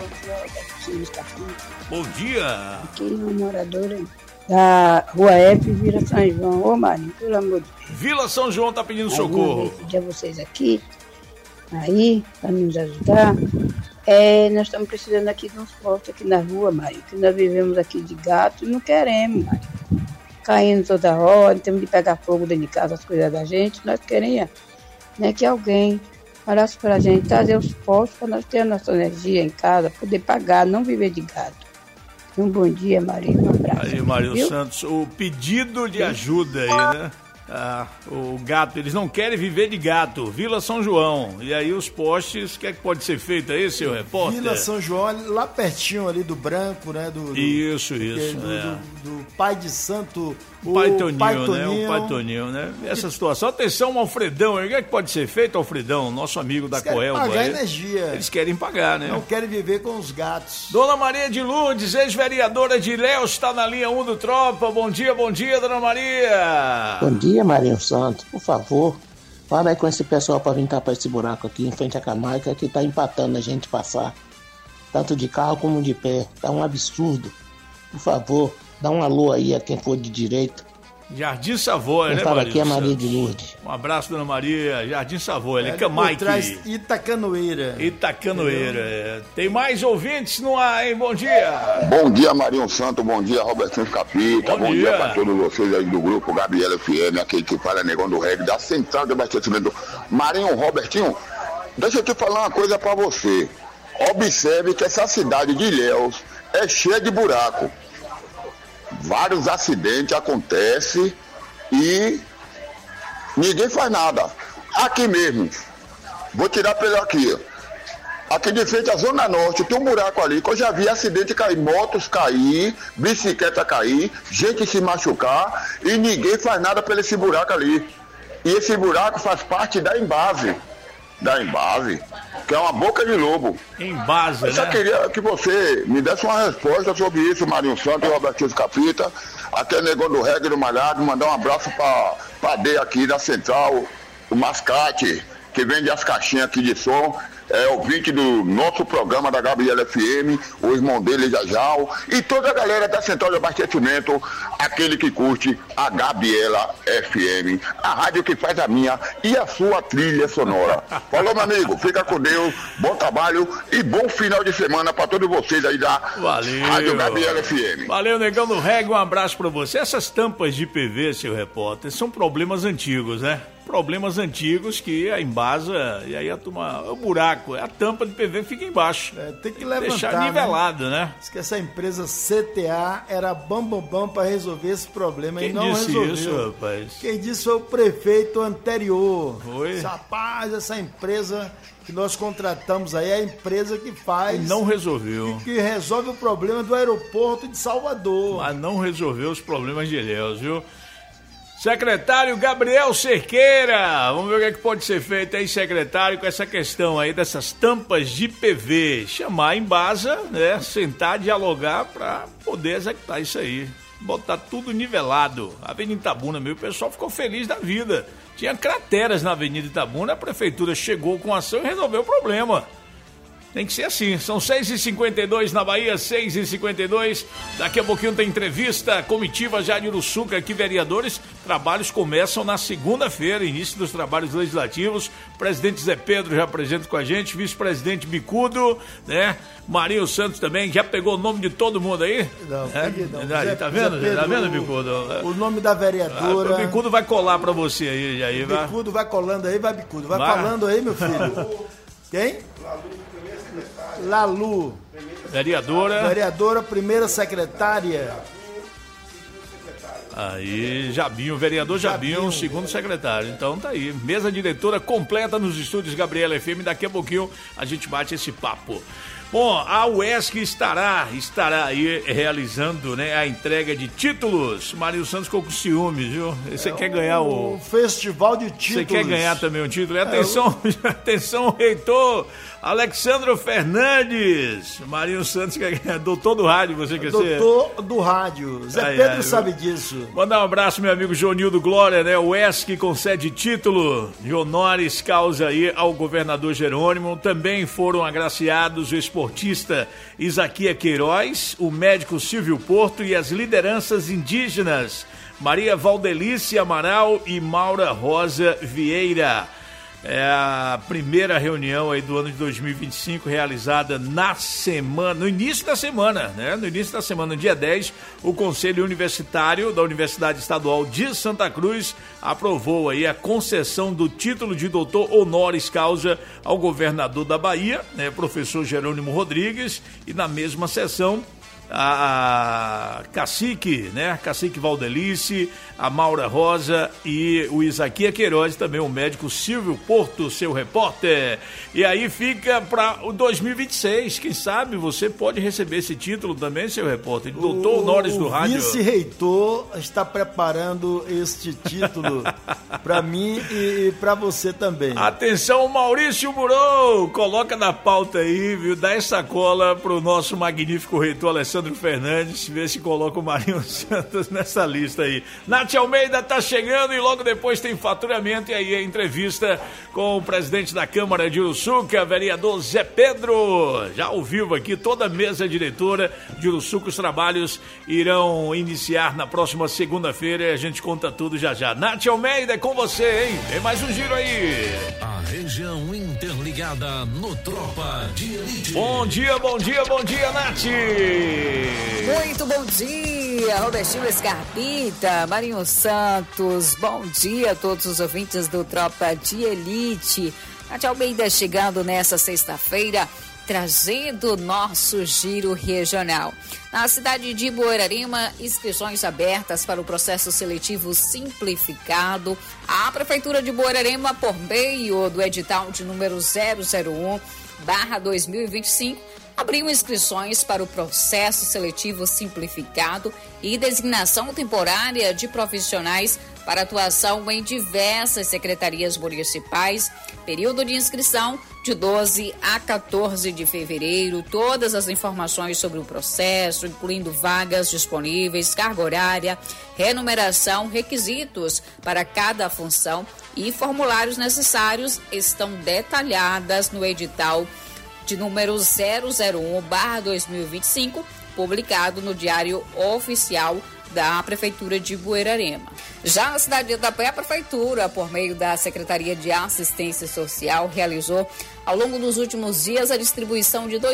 Bom dia. Aqui é uma moradora da Rua F, Vila São João. Ô, Marinho, pelo amor de Deus. Vila São João tá pedindo socorro. Eu pedir a vocês aqui, aí, para nos ajudar. Nós estamos precisando aqui de uns postos aqui na rua, Marinho, que nós vivemos aqui de gato e não queremos, Marinho. Caindo toda hora, temos de pegar fogo dentro de casa, as coisas da gente. Nós queríamos, né, que alguém parasse para a gente trazer os postos para nós ter a nossa energia em casa, poder pagar, não viver de gato. Um bom dia, Marinho, um abraço. Aí, Mário Santos, o pedido de ajuda aí, né? O gato, eles não querem viver de gato. Vila São João. E aí os postes, o que é que pode ser feito aí, seu repórter? Vila São João, lá pertinho ali do Branco, né? Isso. Do Pai de Santo. O Pai Toninho, né? O Pai Toninho, né? Essa situação. Atenção, Alfredão. O que é que pode ser feito, Alfredão? Nosso amigo da Coelba. Pagar energia. Eles querem pagar, né? Não querem viver com os gatos. Dona Maria de Lourdes, ex-vereadora de Ilhéus, está na linha 1 do Tropa. Bom dia, Dona Maria. Bom dia, Marinho Santos. Por favor, fala aí com esse pessoal para vir tapar esse buraco aqui em frente à Camaica, que tá empatando a gente passar. Tanto de carro como de pé. Tá um absurdo. Por favor, dá um alô aí a quem for de direito. Jardim Savoy, né, Maria? Aqui é Maria de Lourdes. Um abraço, Dona Maria. Jardim Savoy, é Camaica. Traz Itacanoeira. Tem mais ouvintes no ar, hein? Bom dia. Bom dia, Marinho Santos. Bom dia, Robertinho Capita. Bom dia para todos vocês aí do grupo Gabriela FM, aquele que fala Negão do Reggae, da Central de Abastecimento. Marinho, Robertinho, deixa eu te falar uma coisa para você. Observe que essa cidade de Ilhéus é cheia de buraco. Vários acidentes acontecem e ninguém faz nada. Aqui mesmo, vou tirar pelo aqui. Aqui de frente à Zona Norte, tem um buraco ali que eu já vi acidente cair, motos cair, bicicleta cair, gente se machucar e ninguém faz nada pelo esse buraco ali. E esse buraco faz parte da Embase. Que é uma boca de lobo. Embase, Eu só queria que você me desse uma resposta sobre isso, Marinho Santos e Robertinho Capita. Até Negão do Reggae do Malhado, mandar um abraço pra D aqui da Central, o Mascate, que vende as caixinhas aqui de som. É ouvinte do nosso programa da Gabriela FM, o irmão dele, Jajal, e toda a galera da Central de Abastecimento, aquele que curte a Gabriela FM, a rádio que faz a minha e a sua trilha sonora. Falou, meu amigo, fica com Deus, bom trabalho e bom final de semana para todos vocês aí da Rádio Gabriela FM. Valeu, Negão do Reggae, um abraço para você. Essas tampas de PV, seu repórter, são problemas antigos, né? Problemas antigos que a embasa e aí a turma, o buraco, a tampa de PV fica embaixo. Tem que levantar, deixar nivelado, né? Diz que essa empresa CTA era bam para resolver esse problema. Quem e não disse resolveu. isso, rapaz? Quem disse foi o prefeito anterior. Foi? Rapaz, essa empresa que nós contratamos aí é a empresa que faz... E não resolveu. Que resolve o problema do aeroporto de Salvador. Mas não resolveu os problemas de Ilhéus, viu? Secretário Gabriel Cerqueira, vamos ver o que é que pode ser feito aí, secretário, com essa questão aí dessas tampas de PV. Chamar a Embasa, né, sentar, dialogar para poder executar isso aí. Botar tudo nivelado. A Avenida Itabuna, o pessoal ficou feliz da vida. Tinha crateras na Avenida Itabuna, a prefeitura chegou com ação e resolveu o problema. Tem que ser assim. São 6h52 na Bahia, 6h52. Daqui a pouquinho tem entrevista. Comitiva já de Uruçuca aqui, vereadores. Trabalhos começam na segunda-feira, início dos trabalhos legislativos. O presidente Zé Pedro já presente com a gente, vice-presidente Bicudo, né? Marinho Santos também, já pegou o nome de todo mundo aí? Não, não. Zé, tá vendo? Pedro, tá vendo, Bicudo? O nome da vereadora. O Bicudo vai colar pra você aí. O Bicudo vai colando aí, vai Bicudo. Vai falando aí, meu filho. Quem? Lalu. Vereadora, primeira secretária. Aí, Jabinho, vereador Jabinho, segundo secretário. Então tá aí, mesa diretora completa nos estúdios Gabriela FM. Daqui a pouquinho a gente bate esse papo. Bom, a UESC estará aí realizando, né, a entrega de títulos. Marinho Santos ficou com ciúmes, viu? Você quer ganhar o festival de títulos. Você quer ganhar também um título? E atenção, atenção, reitor Alexandro Fernandes. Marinho Santos quer ganhar. Doutor do rádio, você quer ser? Doutor do rádio. Zé Pedro sabe disso. Mandar um abraço, meu amigo Jonildo Glória, né? O UESC concede título de honoris causa aí ao governador Jerônimo. Também foram agraciados o esportista Isaquia Queiroz, o médico Silvio Porto e as lideranças indígenas Maria Valdelice Amaral e Maura Rosa Vieira. É a primeira reunião aí do ano de 2025 realizada no início da semana, né? No início da semana, no dia 10, o Conselho Universitário da Universidade Estadual de Santa Cruz aprovou aí a concessão do título de doutor honoris causa ao governador da Bahia, né? Professor Jerônimo Rodrigues, e na mesma sessão a Cacique, né? Cacique Valdelice, a Maura Rosa e o Isaquia Queiroz, também o médico Silvio Porto, seu repórter. E aí fica para o 2026, quem sabe você pode receber esse título também, seu repórter, doutor honoris do rádio. O vice-reitor está preparando este título para mim e para você também. Atenção, Maurício Murou, coloca na pauta aí, viu? Dá essa cola pro nosso magnífico reitor Alessandro Fernandes, ver se coloca o Marinho Santos nessa lista aí. Nath Almeida tá chegando e logo depois tem faturamento, e aí a entrevista com o presidente da Câmara de Uruçuca, vereador Zé Pedro, já ao vivo aqui, toda a mesa diretora de Uruçuca. Os trabalhos irão iniciar na próxima segunda-feira e a gente conta tudo já já. Nath Almeida, é com você, hein? Tem mais um giro aí. A região interligada no Tropa de Elite. Bom dia, Nath! Muito bom dia, Robertinho Scarpita, Marinho Santos, bom dia a todos os ouvintes do Tropa de Elite. Nath Almeida chegando nessa sexta-feira, trazendo nosso giro regional. Na cidade de Buerarema, inscrições abertas para o processo seletivo simplificado. A Prefeitura de Buerarema, por meio do edital de número 001/2025, abriu inscrições para o processo seletivo simplificado e designação temporária de profissionais para atuação em diversas secretarias municipais. Período de inscrição de 12 a 14 de fevereiro. Todas as informações sobre o processo, incluindo vagas disponíveis, carga horária, remuneração, requisitos para cada função e formulários necessários estão detalhadas no edital de número 001/2025, publicado no Diário Oficial da Prefeitura de Buerarema. Já na cidade de Itapé, a Prefeitura, por meio da Secretaria de Assistência Social, realizou ao longo dos últimos dias a distribuição de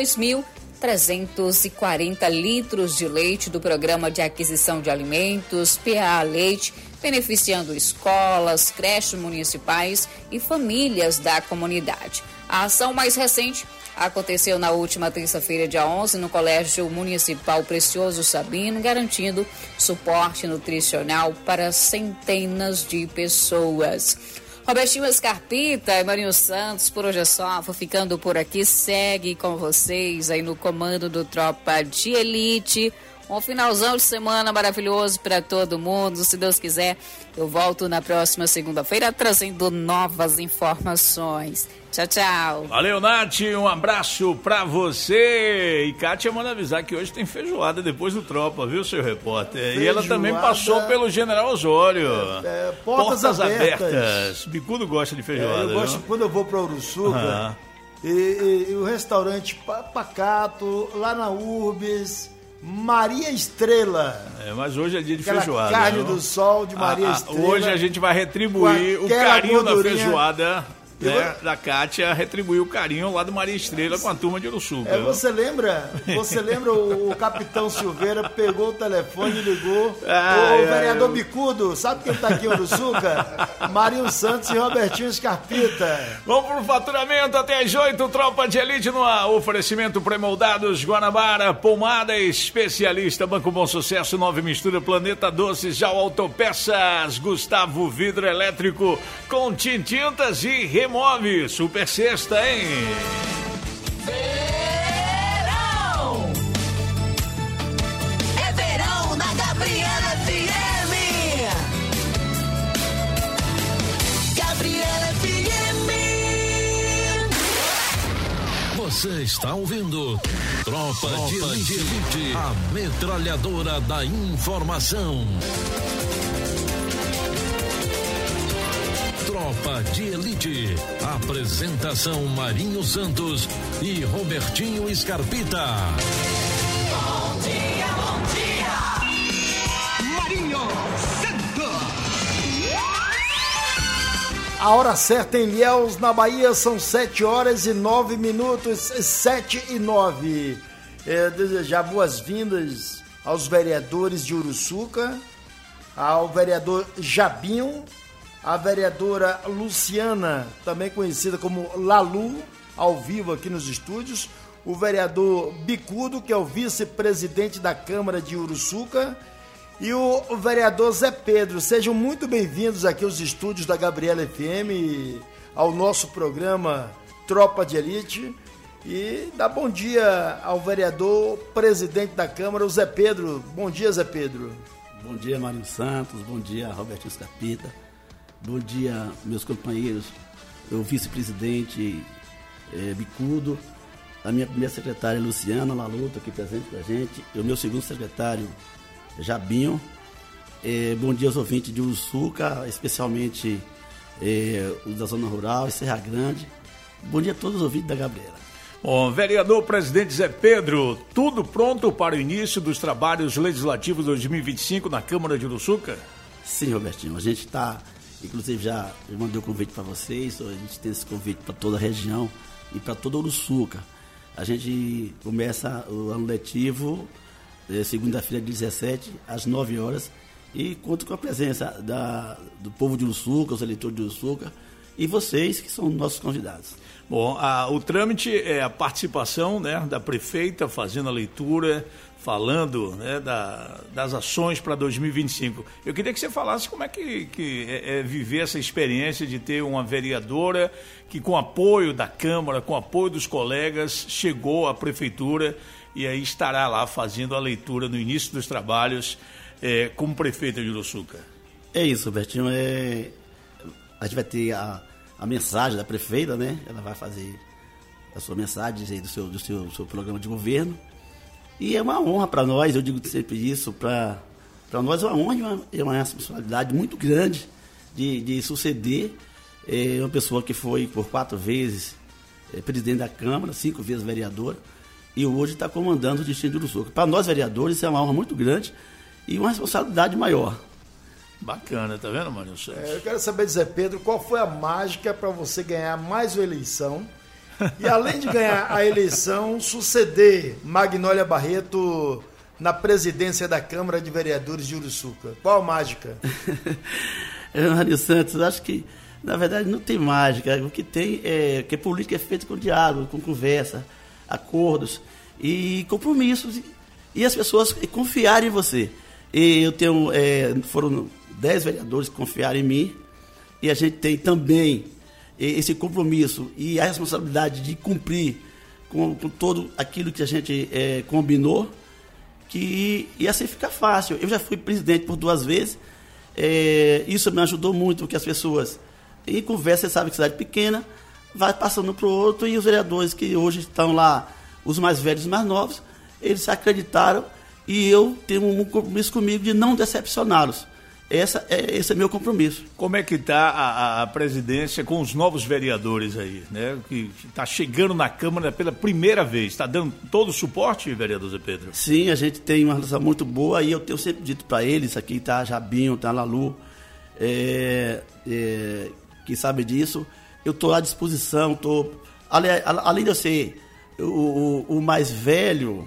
2.340 litros de leite do Programa de Aquisição de Alimentos, PA Leite, beneficiando escolas, creches municipais e famílias da comunidade. A ação mais recente aconteceu na última terça-feira, dia 11, no Colégio Municipal Precioso Sabino, garantindo suporte nutricional para centenas de pessoas. Robertinho Scarpita e Marinho Santos, por hoje é só, vou ficando por aqui, segue com vocês aí no comando do Tropa de Elite. Um finalzão de semana maravilhoso para todo mundo. Se Deus quiser, eu volto na próxima segunda-feira trazendo novas informações. Tchau, tchau. Valeu, Nath. Um abraço pra você. E Kátia manda avisar que hoje tem feijoada depois do Tropa, viu, seu repórter? Feijoada. E ela também passou pelo General Osório. Portas abertas. Bicudo gosta de feijoada. Eu gosto, quando eu vou pra Uruçuca, E o restaurante pacato, lá na Urbes, Maria Estrela. Mas hoje é dia de aquela feijoada. Carne do sol de Maria Estrela. Hoje a gente vai retribuir o carinho da feijoada. Da Kátia, retribuiu o carinho lá do Maria Estrela com a turma de Uruçuca. Você lembra o capitão Silveira pegou o telefone e ligou. O vereador Bicudo, sabe quem tá aqui em Uruçuca? Marinho Santos e Robertinho Scarpita. Vamos pro faturamento até as 8, Tropa de Elite no ar. Oferecimento pré-moldados, Guanabara, pomada especialista, Banco Bom Sucesso, Nova Mistura, Planeta Doces, Já Autopeças, Gustavo Vidro Elétrico, com tintas e remove. Super sexta, hein? Verão! É verão na Gabriela FM! Gabriela FM! Você está ouvindo Tropa de Elite, a metralhadora da informação. Tropa de Elite. Apresentação Marinho Santos e Robertinho Scarpita. Bom dia, bom dia! Marinho Santos! A hora certa em Ilhéus, na Bahia, são 7h09, 7h09. Desejar boas-vindas aos vereadores de Uruçuca, ao vereador Jabinho, a vereadora Luciana, também conhecida como Lalu, ao vivo aqui nos estúdios, o vereador Bicudo, que é o vice-presidente da Câmara de Uruçuca, e o vereador Zé Pedro. Sejam muito bem-vindos aqui aos estúdios da Gabriela FM, ao nosso programa Tropa de Elite, e dá bom dia ao vereador presidente da Câmara, o Zé Pedro. Bom dia, Zé Pedro. Bom dia, Marinho Santos, bom dia, Robertinho Scarpita. Bom dia, meus companheiros, o vice-presidente Bicudo, a minha primeira secretária Luciana Laluta, aqui presente com a gente, e o meu segundo secretário Jabinho. Bom dia aos ouvintes de Uruçuca, especialmente os da Zona Rural e Serra Grande. Bom dia a todos os ouvintes da Gabriela. Bom, vereador presidente Zé Pedro, tudo pronto para o início dos trabalhos legislativos 2025 na Câmara de Uruçuca? Sim, Robertinho, a gente está... Inclusive já mandei o convite para vocês, a gente tem esse convite para toda a região e para toda Uruçuca. A gente começa o ano letivo, segunda-feira, 17, às 9 horas, e conto com a presença do povo de Uruçuca, os eleitores de Uruçuca, e vocês que são nossos convidados. Bom, o trâmite é a participação, né, da prefeita fazendo a leitura, falando, né, das ações para 2025. Eu queria que você falasse como é que é viver essa experiência de ter uma vereadora que, com apoio da Câmara, com apoio dos colegas, chegou à prefeitura e aí estará lá fazendo a leitura no início dos trabalhos como prefeita de Uruçuca. É isso, Robertinho. A gente vai ter a mensagem da prefeita, né? Ela vai fazer a sua mensagem aí do seu programa de governo. E é uma honra para nós, eu digo sempre isso, para nós é uma honra e uma responsabilidade muito grande de suceder uma pessoa que foi por 4 vezes presidente da Câmara, 5 vezes vereadora, e hoje está comandando o distrito de Uruçuca. Para nós vereadores, é uma honra muito grande e uma responsabilidade maior. Bacana, tá vendo, Marinho Santos? Eu quero saber, Zé Pedro, qual foi a mágica para você ganhar mais uma eleição e, além de ganhar a eleição, suceder Magnólia Barreto na presidência da Câmara de Vereadores de Uruçuca? Qual a mágica? Marinho Santos, acho que, na verdade, não tem mágica. O que tem é que política é feita com diálogo, com conversa, acordos e compromissos. E as pessoas confiarem em você. E eu tenho, foram 10 vereadores que confiaram em mim, e a gente tem também esse compromisso e a responsabilidade de cumprir com todo aquilo que a gente combinou, que e assim fica fácil. Eu já fui presidente por 2 vezes, isso me ajudou muito, porque as pessoas, em conversa, você sabe que cidade pequena, vai passando para o outro, e os vereadores que hoje estão lá, os mais velhos e mais novos, eles se acreditaram, e eu tenho um compromisso comigo de não decepcioná-los. Esse é meu compromisso. Como é que está a presidência com os novos vereadores aí, né? Que está chegando na Câmara pela primeira vez. Está dando todo o suporte, vereador Zé Pedro? Sim, a gente tem uma relação muito boa e eu tenho sempre dito para eles, aqui está Jabinho, está Lalu, que sabe disso. Eu estou à disposição, além de eu ser o mais velho...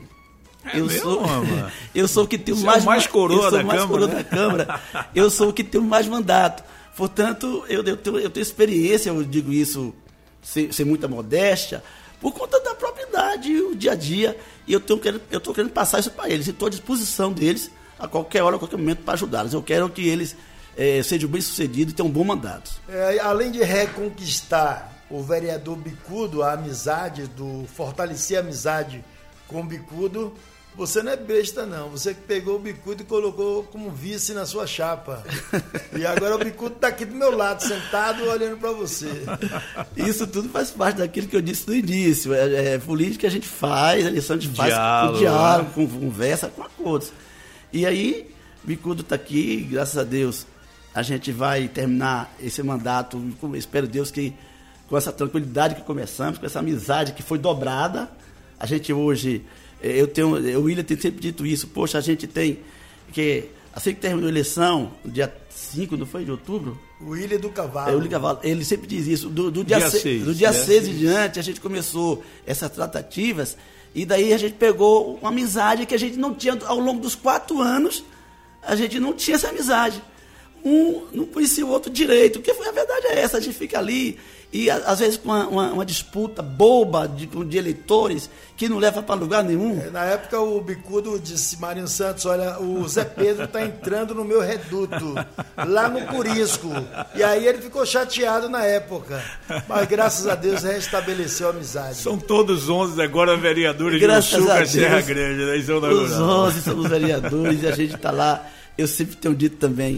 Eu sou o que tem mais coroa da Câmara. Eu sou o que tem mais mandato. Portanto, eu tenho experiência, eu digo isso sem muita modéstia, por conta da própria idade, o dia a dia. E eu estou querendo passar isso para eles. E estou à disposição deles a qualquer hora, a qualquer momento, para ajudá-los. Eu quero que eles sejam bem-sucedidos e tenham um bom mandato. Além de reconquistar o vereador Bicudo, a amizade, fortalecer a amizade com o Bicudo, você não é besta, não. Você que pegou o Bicudo e colocou como vice na sua chapa. E agora o Bicudo está aqui do meu lado, sentado, olhando para você. Isso tudo faz parte daquilo que eu disse no início. Política a gente faz, eleição a gente faz com diálogo, com conversa, com acordos. E aí, o Bicudo está aqui, graças a Deus, a gente vai terminar esse mandato, espero Deus que com essa tranquilidade que começamos, com essa amizade que foi dobrada, a gente hoje... o William tem sempre dito isso, poxa, a gente tem que, assim que terminou a eleição, dia 5, não foi, de outubro? O William do Cavalo. Ele sempre diz isso, do dia 6 em diante, a gente começou essas tratativas, e daí a gente pegou uma amizade que a gente não tinha, ao longo dos 4 anos, a gente não tinha essa amizade. Um não conhecia o outro direito, porque a verdade é essa, a gente fica ali, e às vezes com uma disputa boba de eleitores que não leva para lugar nenhum. Na época o Bicudo disse, Marinho Santos, olha, o Zé Pedro está entrando no meu reduto, lá no Curisco. E aí ele ficou chateado na época, mas graças a Deus restabeleceu a amizade. São todos 11 agora vereadores de Uruçuca, Serra Grande, né? Os 11 somos vereadores e a gente está lá, eu sempre tenho dito também,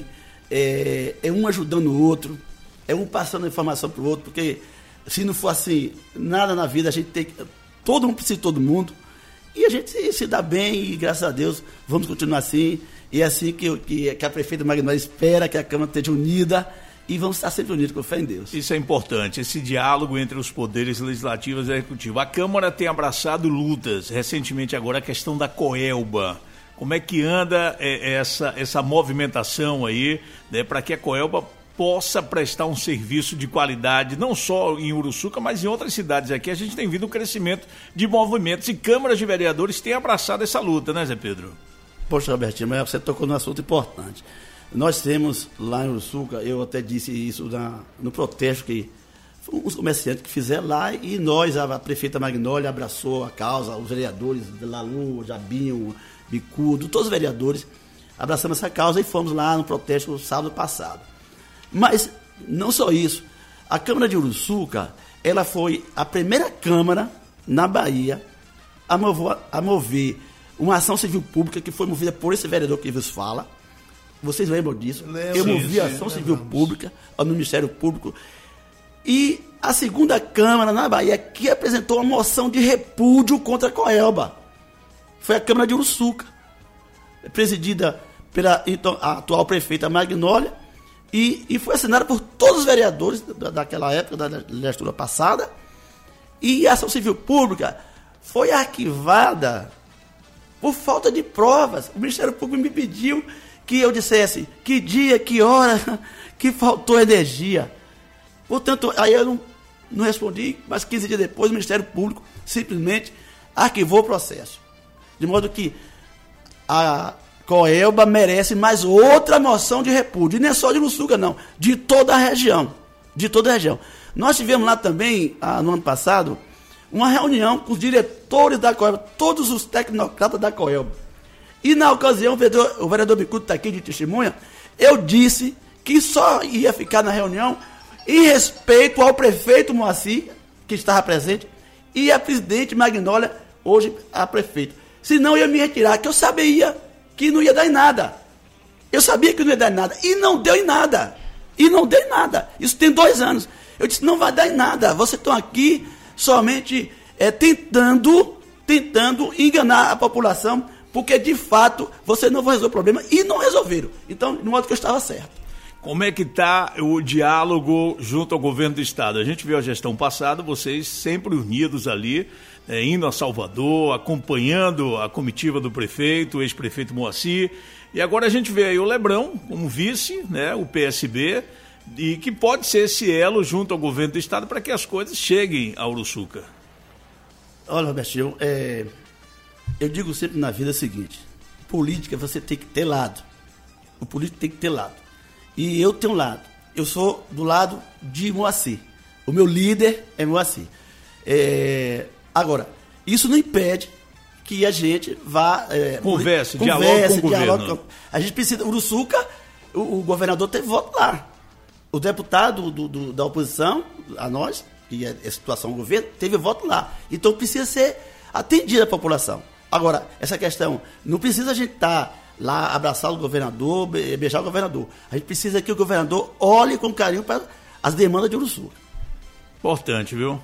um ajudando o outro, um passando informação para o outro, porque se não for assim, nada na vida, a gente tem que... Todo mundo precisa de todo mundo, e a gente se dá bem, e graças a Deus, vamos continuar assim, e é assim que a prefeita Magnólia espera que a Câmara esteja unida, e vamos estar sempre unidos com fé em Deus. Isso é importante, esse diálogo entre os poderes legislativo e executivo. A Câmara tem abraçado lutas, recentemente agora a questão da Coelba. Como é que anda essa movimentação aí, né, para que a Coelba possa prestar um serviço de qualidade, não só em Uruçuca, mas em outras cidades aqui. A gente tem visto um crescimento de movimentos e câmaras de vereadores têm abraçado essa luta, né, Zé Pedro? Poxa, Robertinho, mas você tocou num assunto importante. Nós temos lá em Uruçuca, eu até disse isso no protesto que os comerciantes que fizeram lá, e nós, a prefeita Magnólia, abraçou a causa, os vereadores, Lalu, Jabinho, Bicudo, todos os vereadores, abraçamos essa causa e fomos lá no protesto no sábado passado. Mas não só isso, a Câmara de Uruçuca, ela foi a primeira Câmara na Bahia a mover uma ação civil pública que foi movida por esse vereador que vos fala. Vocês lembram disso? Eu movi a ação civil pública no Ministério Público. E a segunda Câmara na Bahia que apresentou uma moção de repúdio contra a Coelba foi a Câmara de Uruçuca, presidida pela a atual prefeita Magnólia, e foi assinada por todos os vereadores daquela época, da legislatura passada, e a ação civil pública foi arquivada por falta de provas. O Ministério Público me pediu que eu dissesse que dia, que hora, que faltou energia. Portanto, aí eu não respondi, mas 15 dias depois o Ministério Público simplesmente arquivou o processo. De modo que a Coelba merece mais outra moção de repúdio. E não é só de Uruçuca, não. De toda a região. De toda a região. Nós tivemos lá também, no ano passado, uma reunião com os diretores da Coelba, todos os tecnocratas da Coelba. E na ocasião, o vereador Bicudo está aqui de testemunha, eu disse que só ia ficar na reunião em respeito ao prefeito Moacir, que estava presente, e a presidente Magnólia, hoje a prefeita. Senão eu ia me retirar, que eu sabia que não ia dar em nada. Eu sabia que não ia dar em nada. E não deu em nada. Isso tem 2 anos. Eu disse, não vai dar em nada. Vocês estão aqui somente tentando enganar a população, porque de fato você não vai resolver o problema e não resolveram. Então, de modo que eu estava certo. Como é que está o diálogo junto ao governo do estado? A gente viu a gestão passada, vocês sempre unidos ali, indo a Salvador, acompanhando a comitiva do prefeito, o ex-prefeito Moacir, e agora a gente vê aí o Lebrão como vice, né, o PSB, e que pode ser esse elo junto ao governo do estado para que as coisas cheguem a Uruçuca. Olha, Robertinho, eu digo sempre na vida o seguinte: política você tem que ter lado. O político tem que ter lado. E eu tenho um lado. Eu sou do lado de Moacir. O meu líder é Moacir. Agora, isso não impede que a gente vá... Converse, dialogue com o governo. A gente precisa... Uruçuca, o governador teve voto lá. O deputado da oposição, a nós, que é a situação do governo, teve voto lá. Então precisa ser atendida a população. Agora, essa questão, não precisa a gente estar lá, abraçar o governador, beijar o governador. A gente precisa que o governador olhe com carinho para as demandas de Uruçuca. Importante, viu?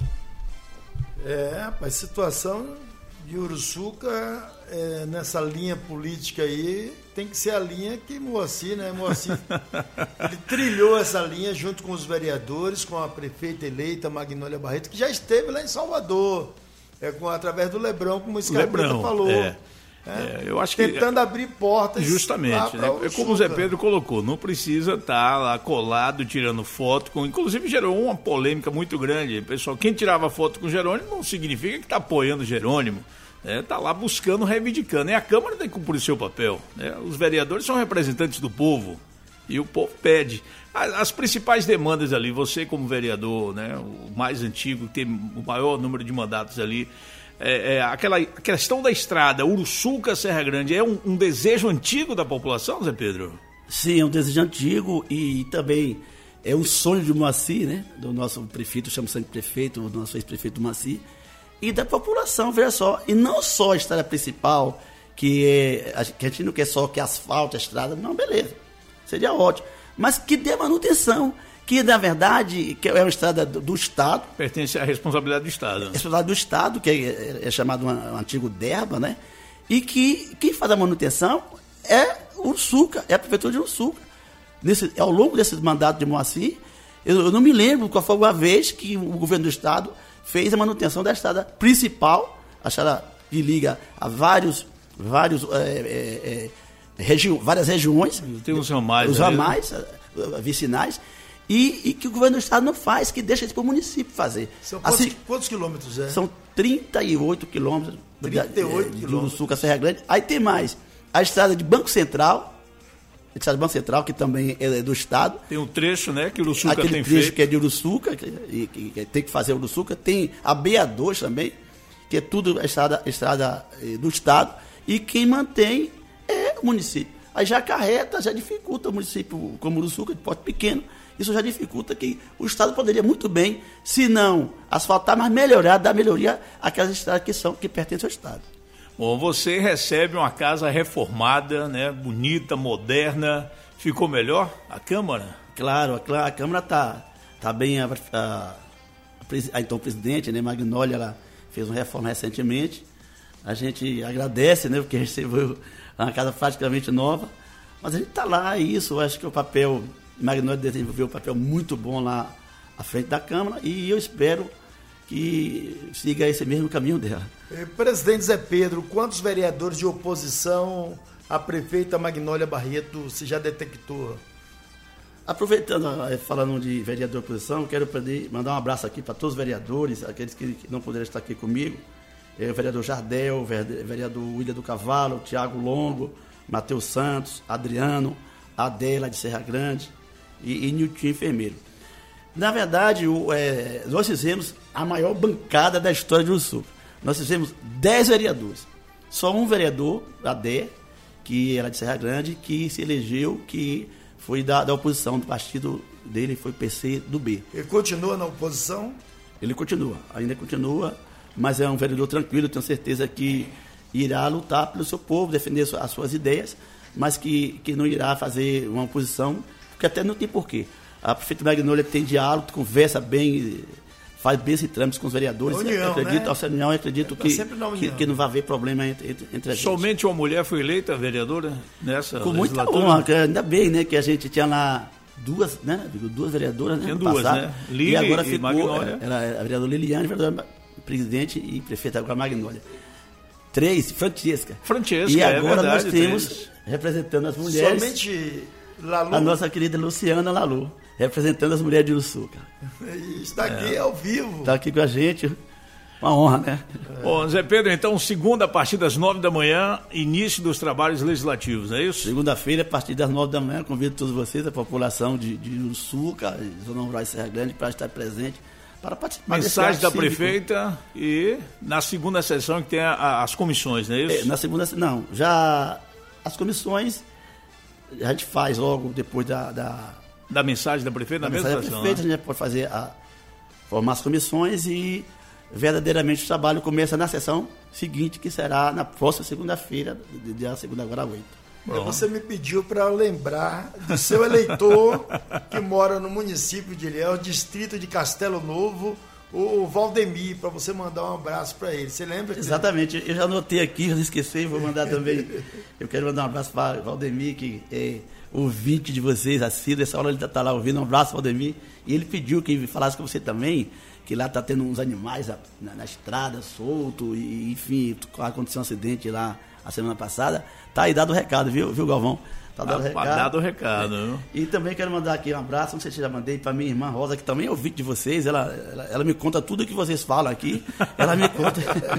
Rapaz, situação de Uruçuca, nessa linha política aí, tem que ser a linha que Moacir, né? Moacir, ele trilhou essa linha junto com os vereadores, com a prefeita eleita, Magnólia Barreto, que já esteve lá em Salvador, através do Lebrão, como o Scarpeta falou. Eu acho que tentando abrir portas. Justamente, né? É como o Zé Pedro colocou, não precisa estar lá colado, tirando foto, inclusive gerou uma polêmica muito grande. Pessoal, quem tirava foto com Jerônimo não significa que está apoiando Jerônimo. Está lá buscando, reivindicando. E a Câmara tem que cumprir seu papel. Né? Os vereadores são representantes do povo. E o povo pede. As principais demandas ali, você como vereador, né, o mais antigo, que tem o maior número de mandatos ali, aquela questão da estrada, Uruçuca, Serra Grande, é um desejo antigo da população, Zé Pedro? Sim, é um desejo antigo e também é um sonho de Moacir, né, do nosso prefeito, chama sempre prefeito, o nosso ex-prefeito Moacir, e da população, veja só, e não só a estrada principal, que a gente não quer só que asfalte a estrada, não, beleza, seria ótimo, mas que dê manutenção, que na verdade que é uma estrada do Estado. Pertence à responsabilidade do Estado. Né? Responsabilidade do Estado, que é chamado um antigo DERBA, né? E que quem faz a manutenção é Uruçuca, é a Prefeitura de Uruçuca. Ao longo desse mandato de Moacir, eu não me lembro qual foi uma vez que o governo do Estado fez a manutenção da estrada principal, a estrada que liga a várias regiões. Tem os ramais. Os ramais vicinais. E que o governo do Estado não faz, que deixa isso para o município fazer. São quantos quilômetros é? São 38 quilômetros de Uruçuca a Serra Grande. Aí tem mais a estrada de Banco Central, que também é do Estado. Tem um trecho, né, que Uruçuca tem feito. Aquele trecho que é de Uruçuca, que tem que fazer Uruçuca. Tem a BA2 também, que é tudo a estrada do Estado. E quem mantém é o município. Aí já dificulta o município como Uruçuca, de porte pequeno. Isso já dificulta que o Estado poderia muito bem, se não asfaltar, mas dar melhoria àquelas estradas que pertencem ao Estado. Bom, você recebe uma casa reformada, né, bonita, moderna. Ficou melhor a Câmara? Claro, a Câmara está bem. Então, o presidente, né, Magnólia, ela fez uma reforma recentemente. A gente agradece, né, porque recebeu uma casa praticamente nova. Mas a gente está lá, eu acho que o papel... Magnólia desenvolveu um papel muito bom lá à frente da Câmara e eu espero que siga esse mesmo caminho dela. Presidente Zé Pedro, quantos vereadores de oposição a prefeita Magnólia Barreto você já detectou? Aproveitando, falando de vereador de oposição, quero mandar um abraço aqui para todos os vereadores, aqueles que não puderam estar aqui comigo. O vereador Jardel, o vereador William do Cavalo, o Tiago Longo, Matheus Santos, Adriano, Adela de Serra Grande e Nilton Enfermeiro. Na verdade, nós fizemos a maior bancada da história de Uruçuca. Nós fizemos 10 vereadores. Só um vereador, Adé, que era de Serra Grande, que se elegeu, que foi da oposição, do partido dele, foi PC do B. Ele continua na oposição? Ele ainda continua, mas é um vereador tranquilo, tenho certeza que irá lutar pelo seu povo, defender as suas ideias, mas que não irá fazer uma oposição, porque até não tem porquê. A prefeita Magnólia tem diálogo, conversa bem, faz bem esse trâmite com os vereadores. União, acredito, né? a União, acredito que não vai haver problema entre a gente. Somente uma mulher foi eleita vereadora nessa com muita legislatura? honra, ainda bem, né, que a gente tinha lá duas vereadoras, né? Tinha duas, né? Lili e agora ficou, Magnólia. era a vereadora Liliane, vereadora presidente e prefeita agora Magnólia. 3, Francesca. Francesca, e agora verdade, nós temos, 3. representando as mulheres, Somente Lalu. a nossa querida Luciana Lalu, representando as mulheres de Uruçuca. Isso daqui é ao vivo. Está aqui com a gente, uma honra, né? Bom, Zé Pedro, então, segunda, a partir das 9 da manhã, início dos trabalhos legislativos, não é isso? Segunda-feira, a partir das 9 da manhã, convido todos vocês, a população de Uruçuca, Zona Rural e Serra Grande, para estar presente, para participar. Mensagem da prefeita e na segunda sessão que tem as comissões, não é isso? Na segunda, não, já as comissões a gente faz logo depois da mensagem da prefeita, na mesma sessão. Da prefeita, né? A gente pode fazer formar as comissões e verdadeiramente o trabalho começa na sessão seguinte, que será na próxima segunda-feira, dia segunda agora 8. Você me pediu para lembrar do seu eleitor que mora no município de Ilhéus, distrito de Castelo Novo, o Valdemir, para você mandar um abraço para ele. Você lembra? Exatamente, eu já anotei aqui, já esqueci, vou mandar também. Eu quero mandar um abraço para o Valdemir, que é ouvinte de vocês, assíduo, essa hora ele está lá ouvindo. Um abraço, Valdemir. E ele pediu que falasse com você também, que lá está tendo uns animais na estrada, solto, e enfim, aconteceu um acidente lá a semana passada. Tá aí dado o recado, viu Galvão? Tá dado o recado. Dado o recado. E também quero mandar aqui um abraço, não sei se já mandei, para minha irmã Rosa, que também é ouvinte de vocês. Ela me conta tudo que vocês falam aqui. Ela me conta.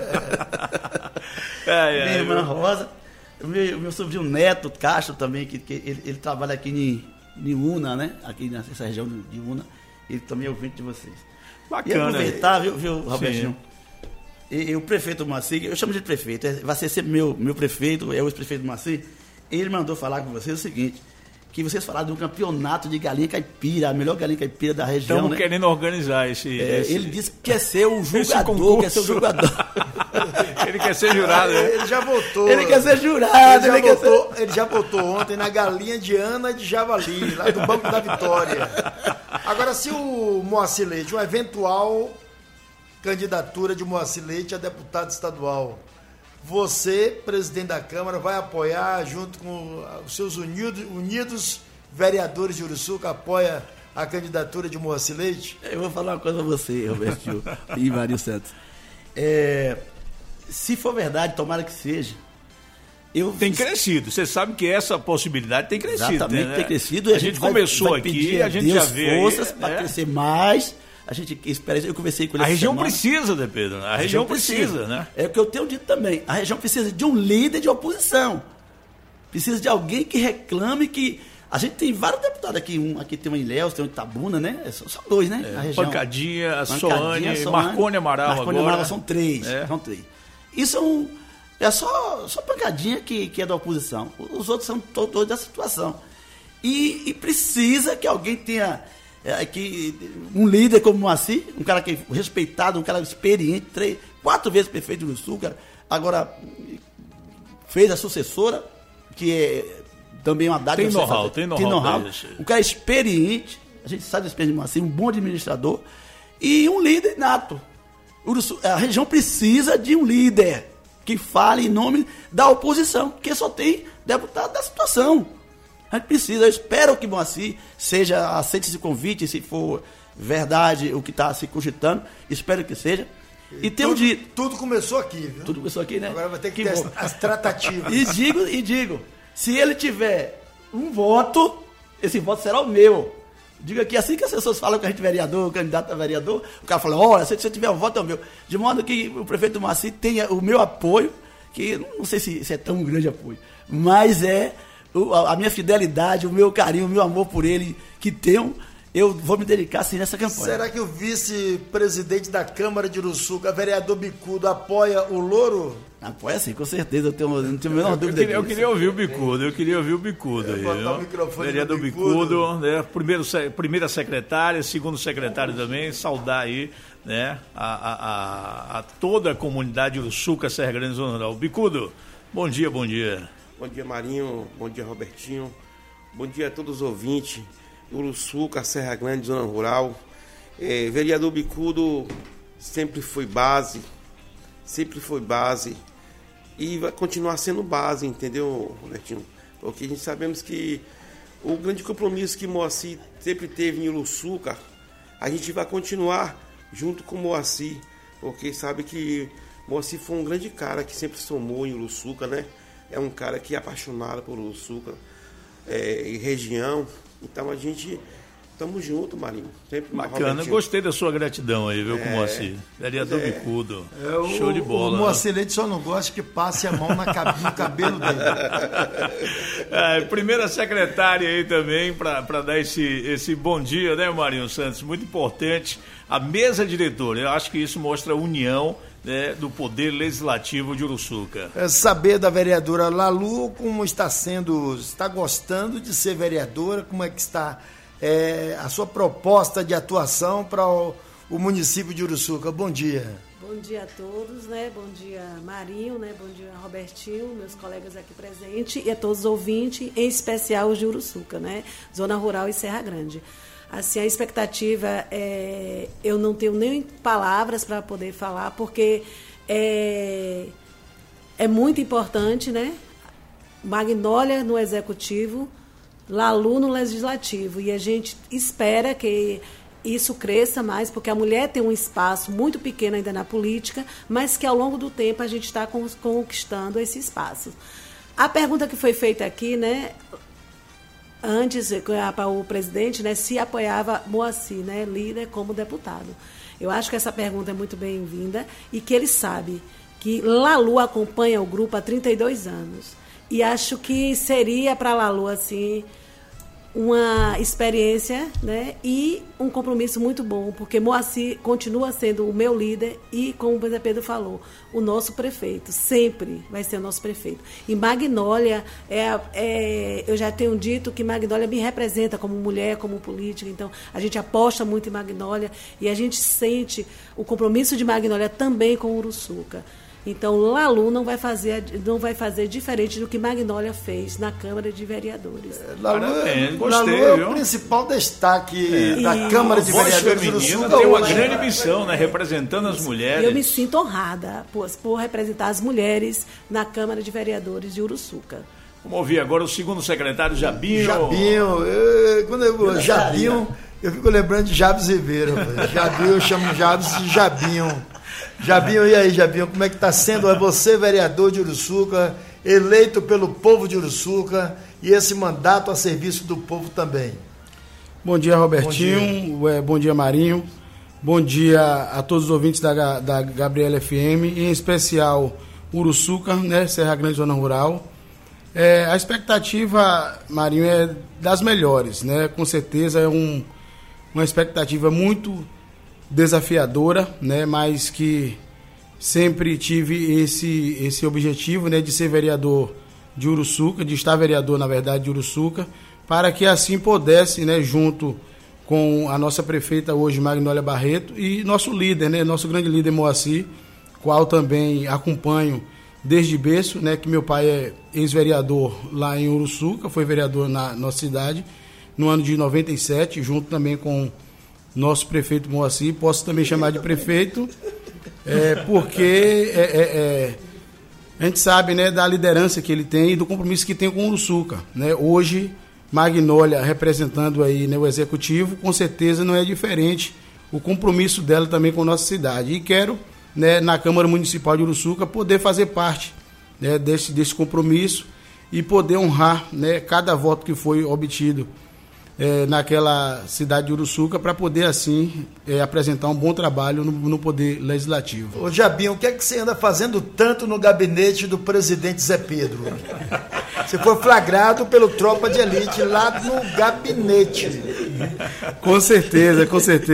Minha irmã Rosa. Meu sobrinho Neto Castro também, que ele trabalha aqui em Una, né? Aqui nessa região de Una. Ele também é ouvinte de vocês. Bacana. E aproveitar, viu Robertinho? E o prefeito Moacir, eu chamo de prefeito, vai ser sempre meu prefeito, é o ex-prefeito Moacir. Ele mandou falar com vocês o seguinte, que vocês falaram de um campeonato de galinha caipira, a melhor galinha caipira da região. Estamos querendo organizar esse... Ele disse que quer ser o julgador, quer ser o julgador. Ele quer ser jurado, né? Ele já votou. Ele quer ser jurado. Ele já votou ontem na galinha de Ana de Javali, lá do Banco da Vitória. Agora, se o Moacir Leite, uma eventual candidatura de Moacir Leite a deputado estadual, você, presidente da Câmara, vai apoiar, junto com os seus unidos vereadores de Uruçuca, apoia a candidatura de Moacir Leite? Eu vou falar uma coisa para você, Roberto e Mário Santos. Se for verdade, tomara que seja. Tem crescido, você sabe que essa possibilidade tem crescido. Exatamente, né? tem crescido. A gente começou aqui, a gente já vê forças para crescer mais. A gente espera, eu conversei com ele. A região precisa, né, Pedro? A região precisa, né? É o que eu tenho dito também. A região precisa de um líder de oposição. Precisa de alguém que reclame que... A gente tem vários deputados aqui. Aqui tem um Ilhéus, tem um Itabuna, né? São 2, né? A região. Pancadinha, Soane, Marconi Amaral agora. São 3. São 3. Isso é só pancadinha que é da oposição. Os outros são todos da situação. E precisa que alguém tenha... um líder como o Moacir, um cara que é respeitado, um cara experiente, 4 vezes prefeito do Sul, cara, agora fez a sucessora, que é também uma dádiva. Tem know-how. Um cara experiente, a gente sabe da experiência do Moacir, um bom administrador e um líder nato. A região precisa de um líder que fale em nome da oposição, porque só tem deputado da situação. A gente precisa, eu espero que Moacir aceite esse convite, se for verdade o que está se cogitando, espero que seja. E tudo começou aqui, viu? Tudo começou aqui, né? Agora vai ter que ter as tratativas. E digo, se ele tiver um voto, esse voto será o meu. Digo aqui, assim que as pessoas falam que a gente é vereador, candidato a vereador, o cara fala, olha, se tiver um voto é o meu. De modo que o prefeito Moacir tenha o meu apoio, que não sei se é tão grande apoio, mas a minha fidelidade, o meu carinho, o meu amor por ele que tenho, eu vou me dedicar sim nessa campanha. Será que o vice-presidente da Câmara de Uruçuca, vereador Bicudo, apoia o Louro? Apoia sim, com certeza, não tenho a menor dúvida disso. Eu queria ouvir o Bicudo, aí. Botar o microfone vereador Bicudo, né? Primeira secretária, segundo secretário também, saudar aí, né? A toda a comunidade Uruçuca, Serra Grande, Zona Rural. Bicudo, bom dia. Bom dia, Marinho. Bom dia, Robertinho. Bom dia a todos os ouvintes. Uruçuca, Serra Grande, Zona Rural. Vereador Bicudo sempre foi base e vai continuar sendo base, entendeu, Robertinho? Porque a gente sabemos que o grande compromisso que Moacir sempre teve em Uruçuca, a gente vai continuar junto com Moacir, porque sabe que Moacir foi um grande cara que sempre somou em Uruçuca, né? É um cara que é apaixonado por Uruçuca e região, então a gente... Tamo junto, Marinho. Sempre bacana, gostei da sua gratidão aí, viu, com o Moacir. Vereador Bicudo. Show de bola. O Moacir Leite só não gosta que passe a mão no cabelo dele. Primeira secretária aí também, para dar esse bom dia, né, Marinho Santos? Muito importante. A mesa diretora, eu acho que isso mostra a união, né, do Poder Legislativo de Uruçuca. Saber da vereadora Lalu como está gostando de ser vereadora, como é que está a sua proposta de atuação para o município de Uruçuca. Bom dia. Bom dia a todos, né? Bom dia, Marinho, né? Bom dia, Robertinho, meus colegas aqui presentes e a todos os ouvintes, em especial os de Uruçuca, né? Zona Rural e Serra Grande. Assim, a expectativa eu não tenho nem palavras para poder falar, porque é muito importante, né? Magnólia no Executivo, Lalu no Legislativo, e a gente espera que isso cresça mais, porque a mulher tem um espaço muito pequeno ainda na política, mas que ao longo do tempo a gente está conquistando esse espaço. A pergunta que foi feita aqui, né, antes para o presidente, né, se apoiava Moacir, né, líder, como deputado. Eu acho que essa pergunta é muito bem-vinda e que ele sabe que Lalu acompanha o grupo há 32 anos. E acho que seria para a Lalu, assim, uma experiência, né, e um compromisso muito bom, porque Moacir continua sendo o meu líder e, como o Zé Pedro falou, o nosso prefeito, sempre vai ser o nosso prefeito. E Magnólia, eu já tenho dito que Magnólia me representa como mulher, como política, então a gente aposta muito em Magnólia e a gente sente o compromisso de Magnólia também com Uruçuca. Então, Lalu não vai fazer diferente do que Magnólia fez na Câmara de Vereadores. Lalu é o principal destaque da Câmara de Vereadores do Sul. Tem uma grande missão, né, representando as mulheres. Eu me sinto honrada por representar as mulheres na Câmara de Vereadores de Uruçuca. Vamos ouvir agora o segundo secretário, Jabinho. Jabinho, eu fico lembrando de Jabes Ribeiro. Jabinho, eu chamo Jabes de Jabinho. Jabinho, e aí, Jabinho, como é que está sendo você, vereador de Uruçuca, eleito pelo povo de Uruçuca e esse mandato a serviço do povo também? Bom dia, Robertinho. Bom dia, Marinho. Bom dia a todos os ouvintes da Gabriela FM, em especial Uruçuca, né, Serra Grande, Zona Rural. A expectativa, Marinho, é das melhores, né? Com certeza é uma expectativa muito desafiadora, né, mas que sempre tive esse objetivo, né, de ser vereador de Uruçuca, de estar vereador, na verdade, de Uruçuca, para que assim pudesse, né, junto com a nossa prefeita hoje, Magnólia Barreto, e nosso líder, né, nosso grande líder Moacir, qual também acompanho desde berço, né, que meu pai é ex-vereador lá em Uruçuca, foi vereador na nossa cidade, no ano de 97, junto também com nosso prefeito Moacir, posso também chamar de prefeito, porque a gente sabe, né, da liderança que ele tem e do compromisso que tem com o Uruçuca, né? Hoje, Magnólia representando aí, né, o Executivo, com certeza não é diferente o compromisso dela também com a nossa cidade. E quero, né, na Câmara Municipal de Uruçuca, poder fazer parte, né, desse compromisso e poder honrar, né, cada voto que foi obtido naquela cidade de Uruçuca, para poder assim apresentar um bom trabalho no Poder Legislativo. Ô Jabinho, o que é que você anda fazendo tanto no gabinete do presidente Zé Pedro? Você foi flagrado pelo Tropa de Elite lá no gabinete. Com certeza.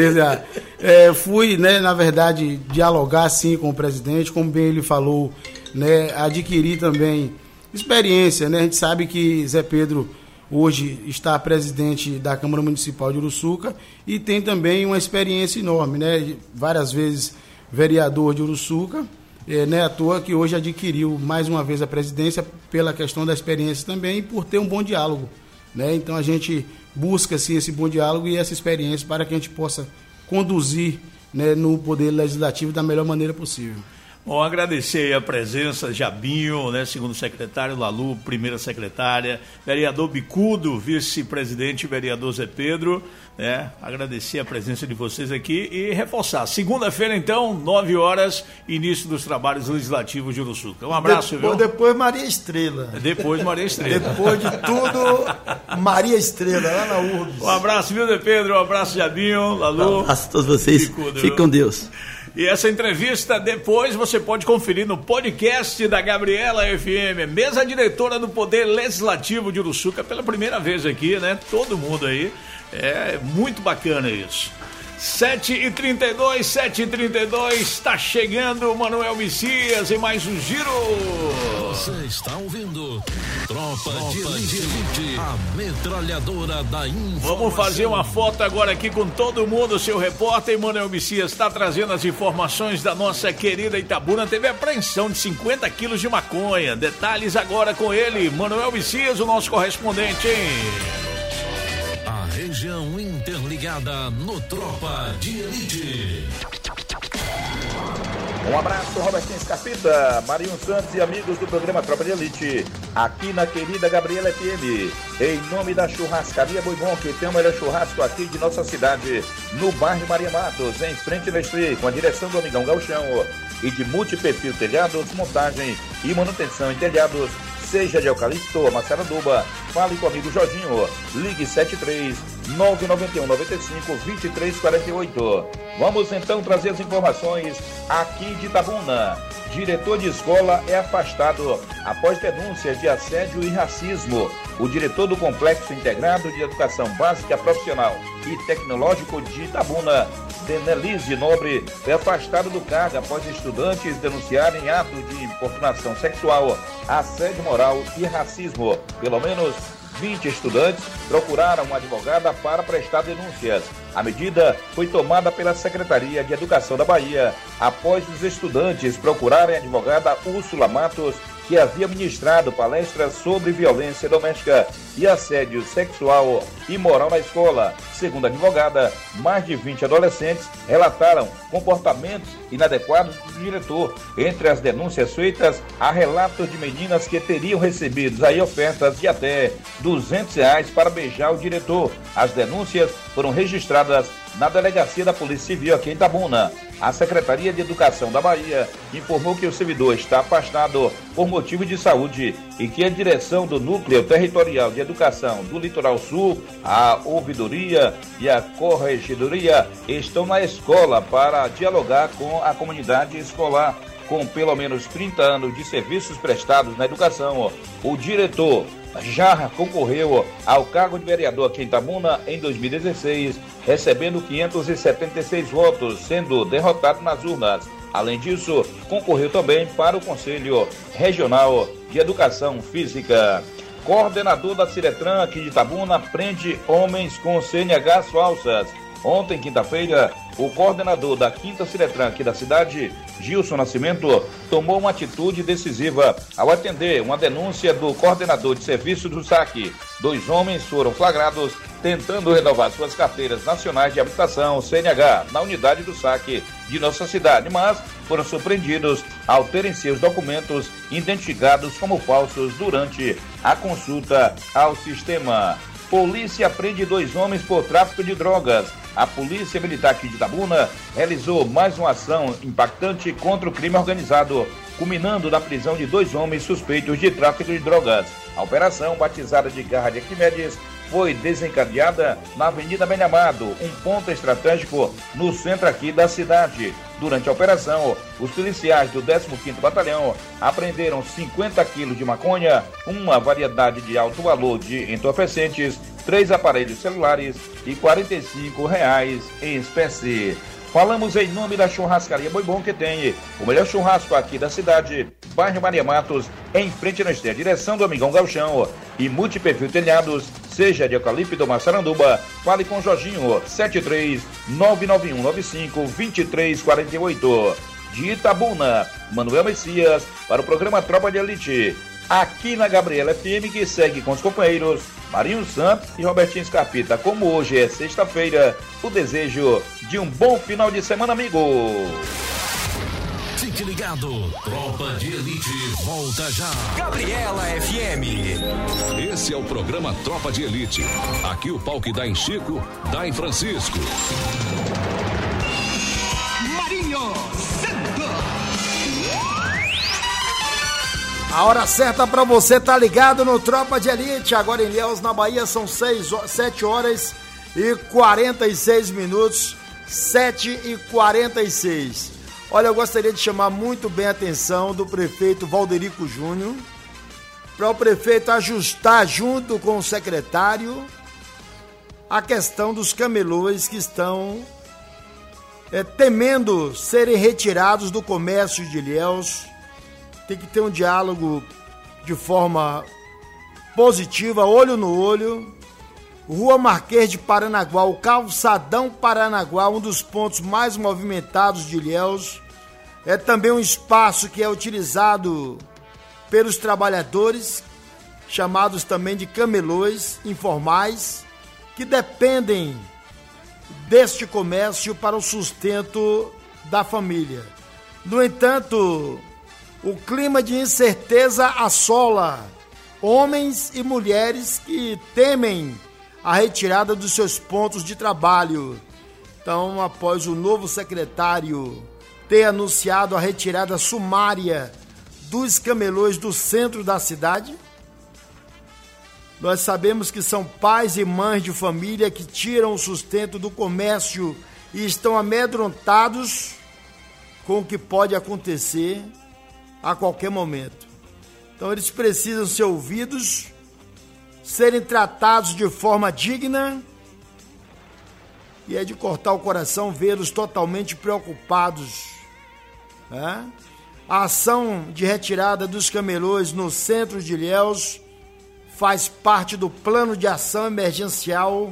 Fui, né, na verdade, dialogar assim com o presidente, como bem ele falou, né, adquirir também experiência, né? A gente sabe que Zé Pedro hoje está presidente da Câmara Municipal de Uruçuca e tem também uma experiência enorme, né? Várias vezes vereador de Uruçuca, não é à toa que hoje adquiriu mais uma vez a presidência pela questão da experiência também e por ter um bom diálogo, né? Então a gente busca assim, esse bom diálogo e essa experiência para que a gente possa conduzir, né, no Poder Legislativo da melhor maneira possível. Bom, agradecer aí a presença, Jabinho, né, segundo secretário, Lalu, primeira secretária, vereador Bicudo, vice-presidente, vereador Zé Pedro, né, agradecer a presença de vocês aqui e reforçar. Segunda-feira, então, 9 horas, início dos trabalhos legislativos de Uruçuca. Um abraço, viu? Depois Maria Estrela. Depois Maria Estrela. Depois de tudo, Maria Estrela, lá na URBS. Um abraço, viu, Zé Pedro? Um abraço, Jabinho, Lalu. Um abraço a todos vocês. Fiquem com Deus. E essa entrevista depois você pode conferir no podcast da Gabriela FM, mesa diretora do Poder Legislativo de Uruçuca, pela primeira vez aqui, né? Todo mundo aí. É muito bacana isso. 7h32, 7h32, está chegando o Manuel Messias em mais um Giro. Você está ouvindo Tropa de Elite, a metralhadora da informação. Vamos fazer uma foto agora aqui com todo mundo. O seu repórter Manuel Messias está trazendo as informações da nossa querida Itabuna. Teve apreensão de 50 quilos de maconha. Detalhes agora com ele, Manuel Messias, o nosso correspondente, hein? Região interligada no Tropa de Elite. Um abraço, Robertinho Escapita, Marinho Santos e amigos do programa Tropa de Elite, aqui na querida Gabriela FM, em nome da churrascaria Boi Bom, que tem o melhor churrasco aqui de nossa cidade, no bairro Maria Matos, em frente ao Estre, com a direção do Amigão Gauchão, e de multiperfil telhados, montagem e manutenção em telhados, seja de eucalipto ou maçaranduba. Fale com o amigo Jorginho, ligue 73-991-95-2348. Vamos então trazer as informações aqui de Itabuna. Diretor de escola é afastado após denúncias de assédio e racismo. O diretor do Complexo Integrado de Educação Básica Profissional e Tecnológico de Itabuna, Denelise Nobre, foi afastado do cargo após estudantes denunciarem atos de importunação sexual, assédio moral e racismo. Pelo menos 20 estudantes procuraram uma advogada para prestar denúncias. A medida foi tomada pela Secretaria de Educação da Bahia, após os estudantes procurarem a advogada Úrsula Matos, que havia ministrado palestras sobre violência doméstica e assédio sexual e moral na escola. Segundo a advogada, mais de 20 adolescentes relataram comportamentos inadequados do diretor. Entre as denúncias feitas, há relatos de meninas que teriam recebido aí ofertas de até R$200 para beijar o diretor. As denúncias foram registradas na Delegacia da Polícia Civil aqui em Itabuna. A Secretaria de Educação da Bahia informou que o servidor está afastado por motivo de saúde e que a direção do Núcleo Territorial de Educação do Litoral Sul, a Ouvidoria e a Corregedoria estão na escola para dialogar com a comunidade escolar. Com pelo menos 30 anos de serviços prestados na educação, o diretor já concorreu ao cargo de vereador aqui em Itabuna em 2016, recebendo 576 votos, sendo derrotado nas urnas. Além disso, concorreu também para o Conselho Regional de Educação Física. Coordenador da Ciretran aqui de Itabuna prende homens com CNHs falsas. Ontem, quinta-feira, o coordenador da 5ª Ciretran aqui da cidade, Gilson Nascimento, tomou uma atitude decisiva ao atender uma denúncia do coordenador de serviço do SAC. 2 homens foram flagrados tentando renovar suas carteiras nacionais de habilitação, CNH, na unidade do SAC de nossa cidade, mas foram surpreendidos ao terem seus documentos identificados como falsos durante a consulta ao sistema. Polícia prende 2 homens por tráfico de drogas. A Polícia Militar aqui de Itabuna realizou mais uma ação impactante contra o crime organizado, culminando na prisão de 2 homens suspeitos de tráfico de drogas. A operação, batizada de Garra de Arquimedes, foi desencadeada na Avenida Benhamado, um ponto estratégico no centro aqui da cidade. Durante a operação, os policiais do 15º Batalhão apreenderam 50 quilos de maconha, uma variedade de alto valor de entorpecentes, 3 aparelhos celulares e R$45 em espécie. Falamos em nome da churrascaria Boi Bom, que tem o melhor churrasco aqui da cidade, bairro Maria Matos, em frente ao Estre, direção do Amigão Gauchão, e multiperfil telhados, seja de eucalipto ou maçaranduba. Fale com o Jorginho, 73-99195-2348. De Itabuna, Manuel Messias, para o programa Tropa de Elite, aqui na Gabriela FM, que segue com os companheiros Marinho Santos e Robertinho Scarpita. Como hoje é sexta-feira, o desejo de um bom final de semana, amigo. Fique ligado, Tropa de Elite volta já. Gabriela FM. Esse é o programa Tropa de Elite. Aqui o pau que dá em Chico, dá em Francisco. Marinho Santos. A hora certa pra você tá ligado no Tropa de Elite. Agora em Ilhéus, na Bahia, são 7 horas e 46 minutos. 7h46. Olha, eu gostaria de chamar muito bem a atenção do prefeito Valderico Júnior para o prefeito ajustar junto com o secretário a questão dos camelôs que estão temendo serem retirados do comércio de Ilhéus. Tem que ter um diálogo de forma positiva, olho no olho. Rua Marquês de Paranaguá, o Calçadão Paranaguá, um dos pontos mais movimentados de Ilhéus. É também um espaço que é utilizado pelos trabalhadores, chamados também de camelôs informais, que dependem deste comércio para o sustento da família. No entanto, o clima de incerteza assola homens e mulheres que temem a retirada dos seus pontos de trabalho. Então, após o novo secretário ter anunciado a retirada sumária dos camelôs do centro da cidade, nós sabemos que são pais e mães de família que tiram o sustento do comércio e estão amedrontados com o que pode acontecer a qualquer momento. Então, eles precisam ser ouvidos, serem tratados de forma digna, e é de cortar o coração vê-los totalmente preocupados, né? A ação de retirada dos camelôs no centro de Ilhéus faz parte do plano de ação emergencial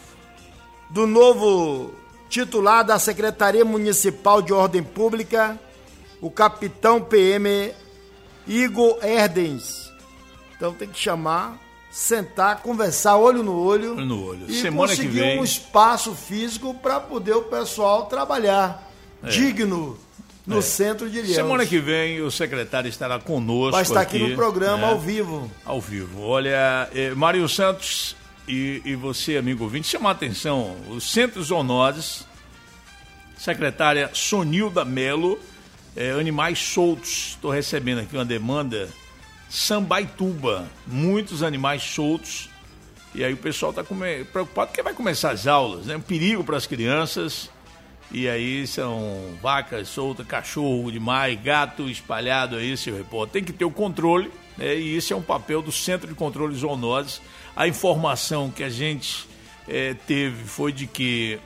do novo titular da Secretaria Municipal de Ordem Pública, o capitão PM Igor Erdens. Então tem que chamar, sentar, conversar olho no olho, e Semana conseguir que vem, um espaço físico para poder o pessoal trabalhar digno no centro de Ilhéus. Semana que vem o secretário estará conosco. Vai estar aqui no programa, ao vivo. Ao vivo. Olha, Mário Santos e você, amigo ouvinte, chama a atenção, os centros zoonoses, secretária Sonilda Melo, animais soltos. Estou recebendo aqui uma demanda, Sambaituba, muitos animais soltos, e aí o pessoal está preocupado porque vai começar as aulas, né? Um perigo para as crianças, e aí são vacas soltas, cachorro demais, gato espalhado aí, seu repórter. Tem que ter o controle, né? E isso é um papel do Centro de Controle de Zoonoses. A informação que a gente teve foi de que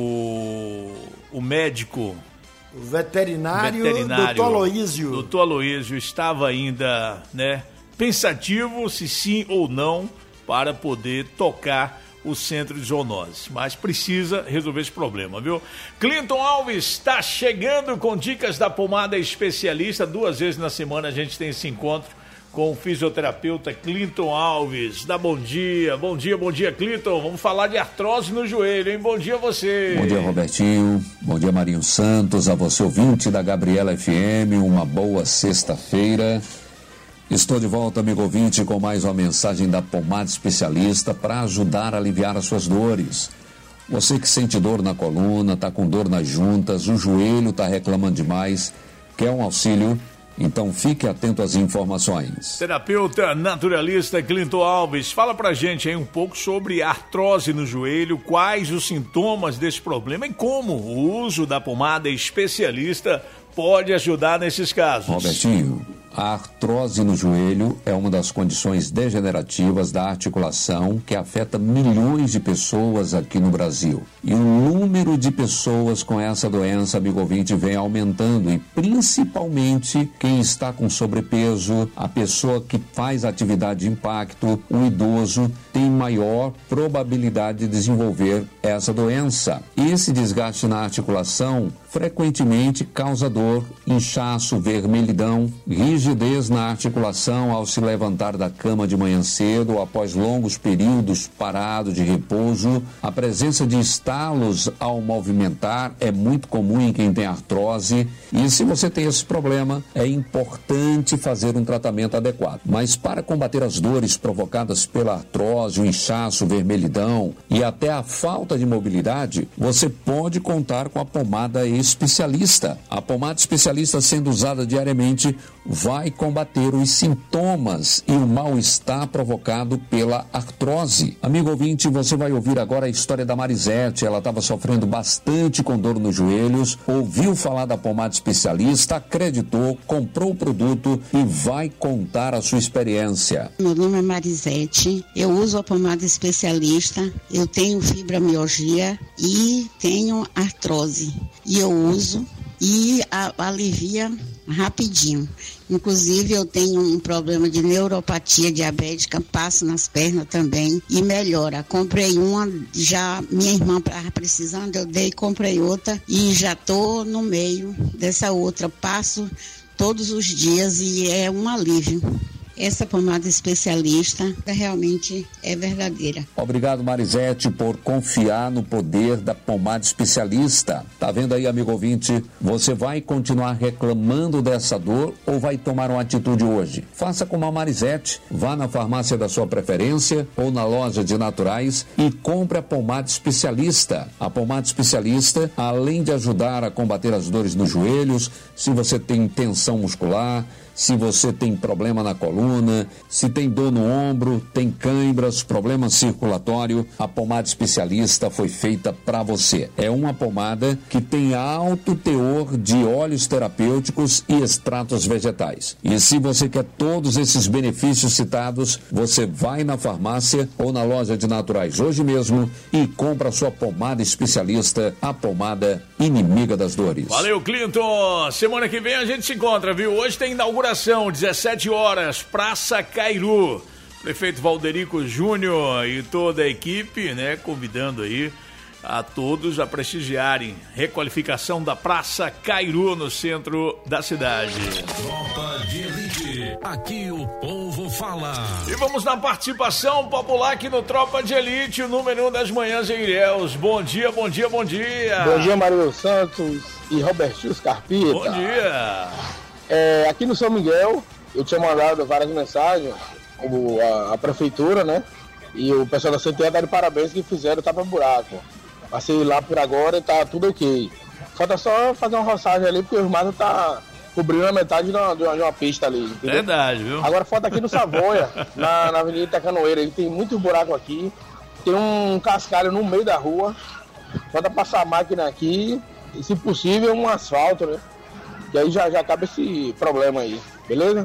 o médico... O veterinário Dr. Aloísio. Doutor Aloísio estava ainda, né, pensativo se sim ou não para poder tocar o centro de zoonoses, mas precisa resolver esse problema, viu? Clinton Alves está chegando com dicas da pomada especialista. 2 vezes na semana a gente tem esse encontro com o fisioterapeuta Clinton Alves. Dá bom dia, Clinton. Vamos falar de artrose no joelho, hein? Bom dia a você. Bom dia, Robertinho. Bom dia, Marinho Santos. A você, ouvinte da Gabriela FM. Uma boa sexta-feira. Estou de volta, amigo ouvinte, com mais uma mensagem da pomada especialista para ajudar a aliviar as suas dores. Você que sente dor na coluna, está com dor nas juntas, o joelho está reclamando demais, quer um auxílio? Então fique atento às informações. Terapeuta naturalista Clinton Alves, fala pra gente aí um pouco sobre artrose no joelho, quais os sintomas desse problema e como o uso da pomada especialista pode ajudar nesses casos. Robertinho, a artrose no joelho é uma das condições degenerativas da articulação que afeta milhões de pessoas aqui no Brasil. E o número de pessoas com essa doença, amigo ouvinte, vem aumentando, e principalmente quem está com sobrepeso, a pessoa que faz atividade de impacto, o idoso, tem maior probabilidade de desenvolver essa doença. E esse desgaste na articulação frequentemente causa dor, inchaço, vermelhidão, rigidez na articulação ao se levantar da cama de manhã cedo ou após longos períodos parado de repouso. A presença de estalos ao movimentar é muito comum em quem tem artrose, e se você tem esse problema, é importante fazer um tratamento adequado. Mas para combater as dores provocadas pela artrose, o inchaço, vermelhidão e até a falta de mobilidade, você pode contar com a pomada especialista. A pomada especialista, sendo usada diariamente, vai combater os sintomas e o mal-estar provocado pela artrose. Amigo ouvinte, você vai ouvir agora a história da Marisete. Ela estava sofrendo bastante com dor nos joelhos, ouviu falar da pomada especialista, acreditou, comprou o produto e vai contar a sua experiência. Meu nome é Marisete, eu uso a pomada especialista, eu tenho fibromialgia e tenho artrose. E eu uso e alivia rapidinho. Inclusive eu tenho um problema de neuropatia diabética, passo nas pernas também e melhora. Comprei uma, já minha irmã estava precisando, eu dei, comprei outra e já estou no meio dessa outra. Passo todos os dias e é um alívio. Essa pomada especialista realmente é verdadeira. Obrigado, Marisete, por confiar no poder da pomada especialista. Tá vendo aí, amigo ouvinte? Você vai continuar reclamando dessa dor ou vai tomar uma atitude hoje? Faça como a Marisete. Vá na farmácia da sua preferência ou na loja de naturais e compre a pomada especialista. A pomada especialista, além de ajudar a combater as dores nos joelhos, se você tem tensão muscular, se você tem problema na coluna, se tem dor no ombro, tem câimbras, problema circulatório, a pomada especialista foi feita para você. É uma pomada que tem alto teor de óleos terapêuticos e extratos vegetais. E se você quer todos esses benefícios citados, você vai na farmácia ou na loja de naturais hoje mesmo e compra a sua pomada especialista, a pomada inimiga das dores. Valeu, Clinton! Semana que vem a gente se encontra, viu? Hoje tem inauguração. 17 horas, Praça Cairu. Prefeito Valderico Júnior e toda a equipe, né, convidando aí a todos a prestigiarem requalificação da Praça Cairu no centro da cidade. Tropa de Elite, aqui o povo fala. E vamos na participação popular aqui no Tropa de Elite, o número 1 das manhãs em Ilhéus. Bom dia, bom dia, bom dia. Bom dia, Marinho Santos e Robertinho Scarpita. Bom dia. Aqui no São Miguel, eu tinha mandado várias mensagens, a prefeitura, né? E o pessoal da CTE tá de parabéns que fizeram tapa-buraco. Passei lá por agora e tá tudo ok. Falta só fazer uma roçagem ali, porque os matos tá cobrindo a metade de uma pista ali. Entendeu? Verdade, viu? Agora falta aqui no Savoia, na Avenida Itacanoeira, tem muitos buracos aqui. Tem um cascalho no meio da rua. Falta passar a máquina aqui e, se possível, um asfalto, né? E aí já acaba esse problema aí, beleza?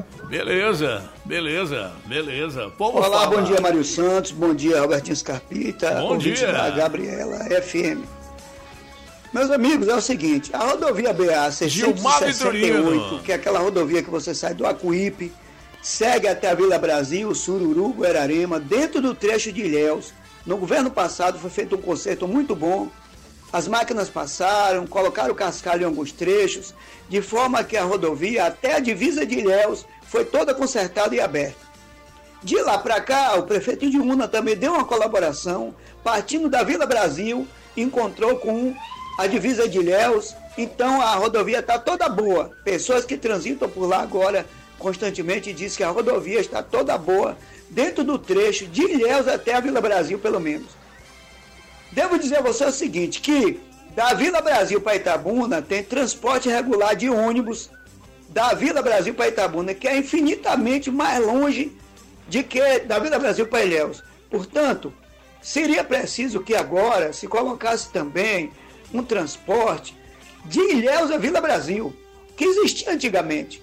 Beleza. Povo Olá, fala. bom dia, Mário Santos, bom dia, Robertinho Scarpita, bom dia. Da Gabriela FM. Meus amigos, é o seguinte, a rodovia BA 668, que é aquela rodovia que você sai do Acuípe, segue até a Vila Brasil, Sururu, Guararema, dentro do trecho de Ilhéus. No governo passado foi feito um conserto muito bom. As máquinas passaram, colocaram o cascalho em alguns trechos, de forma que a rodovia, até a divisa de Ilhéus, foi toda consertada e aberta. De lá para cá, o prefeito de Una também deu uma colaboração, partindo da Vila Brasil, encontrou com a divisa de Ilhéus, então a rodovia está toda boa. Pessoas que transitam por lá agora constantemente dizem que a rodovia está toda boa, dentro do trecho de Ilhéus até a Vila Brasil, pelo menos. Devo dizer a você o seguinte, que da Vila Brasil para Itabuna tem transporte regular de ônibus da Vila Brasil para Itabuna, que é infinitamente mais longe de que da Vila Brasil para Ilhéus. Portanto, seria preciso que agora se colocasse também um transporte de Ilhéus a Vila Brasil, que existia antigamente.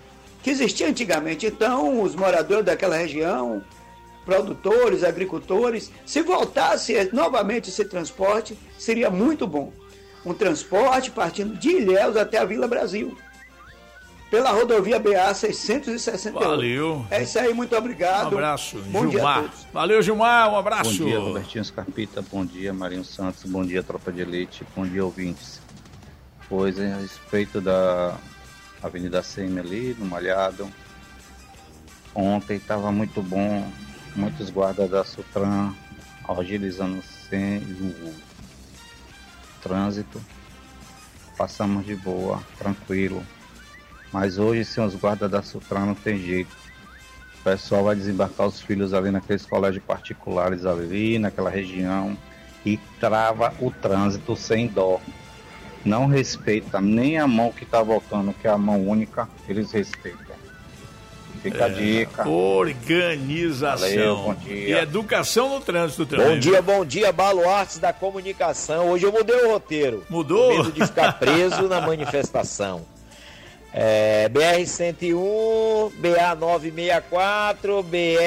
Então, os moradores daquela região, produtores, agricultores, se voltasse novamente esse transporte, seria muito bom. Um transporte partindo de Ilhéus até a Vila Brasil, pela rodovia BA 668. Valeu. É isso aí, muito obrigado. Um abraço, bom Gilmar. Dia a todos. Valeu, Gilmar, um abraço. Bom dia, Robertinho Scarpita, bom dia, Marinho Santos, bom dia, Tropa de Elite, bom dia, ouvintes. coisa a respeito da Avenida CM ali, no Malhado. Ontem estava muito bom, muitos guardas da Sutran agilizando o trânsito. Passamos de boa, tranquilo. Mas hoje, sem os guardas da Sutran, não tem jeito. O pessoal vai desembarcar os filhos ali naqueles colégios particulares ali, naquela região, e trava o trânsito sem dó. Não respeita nem a mão que está voltando, que é a mão única, eles respeitam. Fica a dica. Organização. Valeu, bom dia. E educação no trânsito também. Bom dia, baluartes da comunicação. Hoje eu mudei o roteiro. Mudou? Com medo de ficar preso na manifestação. BR-101, BA-964,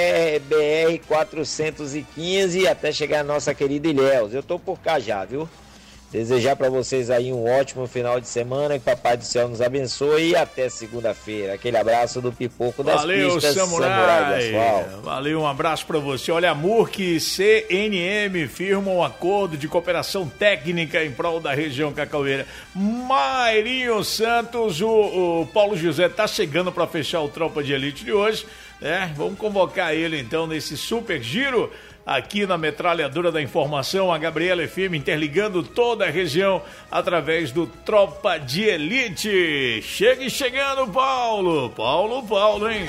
BR-415, até chegar a nossa querida Ilhéus. Eu tô por cá já, viu? Desejar para vocês aí um ótimo final de semana, que Papai do Céu nos abençoe e até segunda-feira. Aquele abraço do Pipoco das Pistas, Samurai do Asfalto. Valeu, um abraço para você. Olha, a Murk e CNM firmam um acordo de cooperação técnica em prol da região cacaueira. Marinho Santos, o Paulo José tá chegando para fechar o Tropa de Elite de hoje, né? Vamos convocar ele então nesse super giro aqui na Metralhadora da Informação, a Gabriela FM, interligando toda a região através do Tropa de Elite. Chegando, Paulo, hein?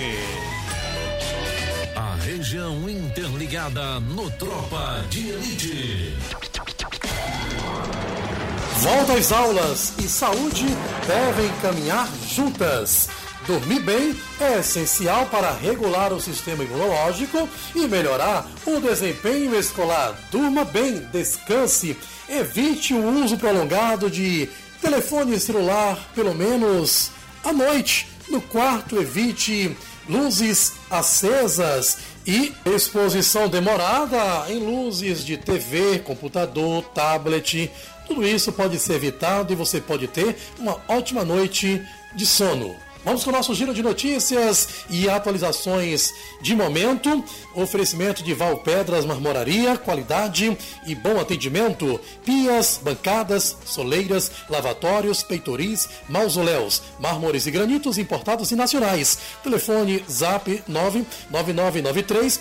A região interligada no Tropa de Elite. Volta às aulas e saúde devem caminhar juntas. Dormir bem é essencial para regular o sistema imunológico e melhorar o desempenho escolar. Durma bem, descanse, evite o uso prolongado de telefone celular, pelo menos à noite. No quarto, evite luzes acesas e exposição demorada em luzes de TV, computador, tablet. Tudo isso pode ser evitado e você pode ter uma ótima noite de sono. Vamos com o nosso giro de notícias e atualizações de momento. Oferecimento de Valpedras Marmoraria, qualidade e bom atendimento. Pias, bancadas, soleiras, lavatórios, peitoris, mausoléus, mármores e granitos importados e nacionais. Telefone Zap 99993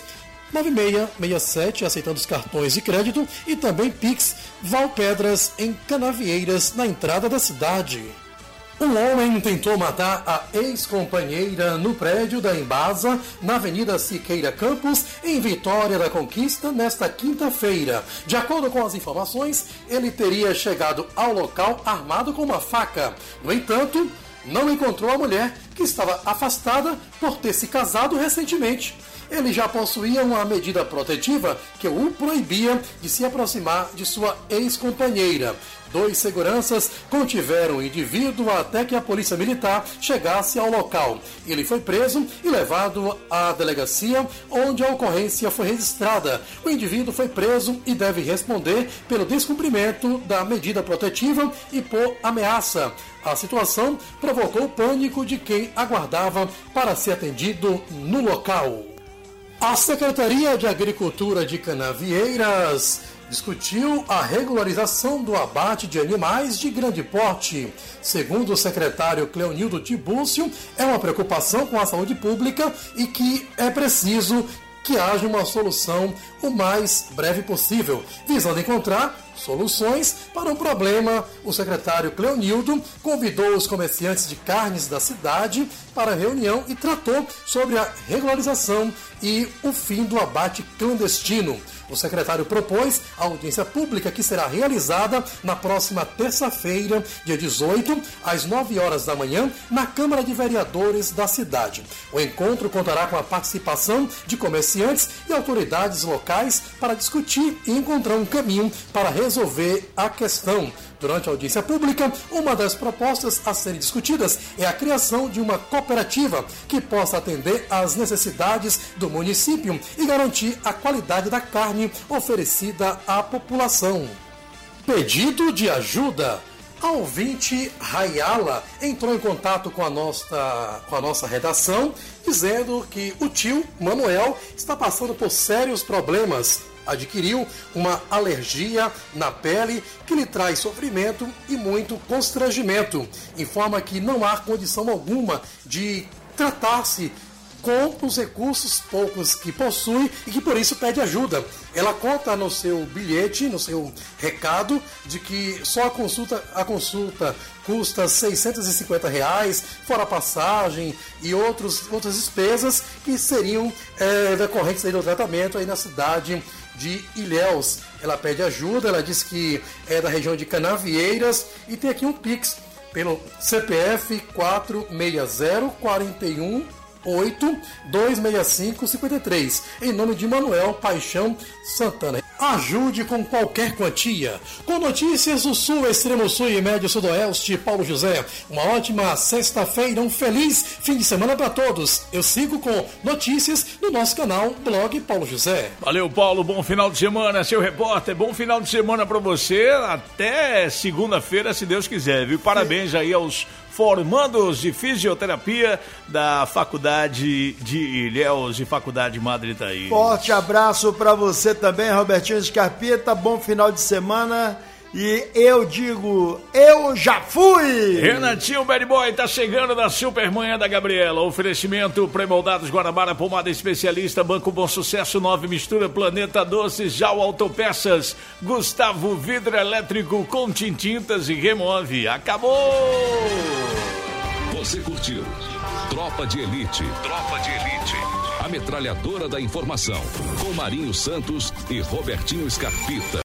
9667, aceitando os cartões de crédito, e também Pix Valpedras em Canavieiras, na entrada da cidade. Um homem tentou matar a ex-companheira no prédio da Embasa, na Avenida Siqueira Campos, em Vitória da Conquista, nesta quinta-feira. De acordo com as informações, ele teria chegado ao local armado com uma faca. No entanto, não encontrou a mulher, que estava afastada por ter se casado recentemente. Ele já possuía uma medida protetiva que o proibia de se aproximar de sua ex-companheira. 2 seguranças contiveram o indivíduo até que a polícia militar chegasse ao local. Ele foi preso e levado à delegacia, onde a ocorrência foi registrada. O indivíduo foi preso e deve responder pelo descumprimento da medida protetiva e por ameaça. A situação provocou o pânico de quem aguardava para ser atendido no local. A Secretaria de Agricultura de Canavieiras discutiu a regularização do abate de animais de grande porte. Segundo o secretário Cleonildo Tibúcio, é uma preocupação com a saúde pública e que é preciso que haja uma solução o mais breve possível. Visando encontrar soluções para um problema, o secretário Cleonildo convidou os comerciantes de carnes da cidade para a reunião e tratou sobre a regularização e o fim do abate clandestino. O secretário propôs a audiência pública que será realizada na próxima terça-feira, dia 18, às 9 horas da manhã, na Câmara de Vereadores da cidade. O encontro contará com a participação de comerciantes e autoridades locais para discutir e encontrar um caminho para resolver a questão. Durante a audiência pública, uma das propostas a serem discutidas é a criação de uma cooperativa que possa atender às necessidades do município e garantir a qualidade da carne oferecida à população. Pedido de ajuda. A ouvinte Rayala entrou em contato com a nossa redação, dizendo que o tio Manuel está passando por sérios problemas. adquiriu uma alergia na pele que lhe traz sofrimento e muito constrangimento. Informa que não há condição alguma de tratar-se com os recursos poucos que possui e que por isso pede ajuda. Ela conta no seu bilhete, no seu recado, de que só a consulta custa R$ 650, fora passagem e outras despesas que seriam decorrentes aí do tratamento aí na cidade de Ilhéus. Ela pede ajuda, ela diz que é da região de Canavieiras e tem aqui um Pix pelo CPF 46041826553, em nome de Manuel Paixão Santana. Ajude com qualquer quantia. Com notícias do Sul, Extremo Sul e Médio Sudoeste, Paulo José. Uma ótima sexta-feira, um feliz fim de semana para todos. Eu sigo com notícias no nosso canal Blog Paulo José. Valeu, Paulo, bom final de semana, seu repórter, bom final de semana para você, até segunda-feira, se Deus quiser, viu? Parabéns aí aos formandos de fisioterapia da Faculdade de Ilhéus e Faculdade Madre Itaí. Forte abraço para você também, Robertinho Scarpita, bom final de semana. E eu digo, eu já fui! Renatinho Bad Boy tá chegando na Supermanhã da Gabriela. Oferecimento pré-moldados Guanabara, pomada especialista, Banco Bom Sucesso, 9 Mistura, Planeta Doces, Jau Autopeças, Gustavo Vidro Elétrico, Contim Tintas e Remove. Acabou! Você curtiu Tropa de Elite. Tropa de Elite. A metralhadora da informação. Com Marinho Santos e Robertinho Scarpita.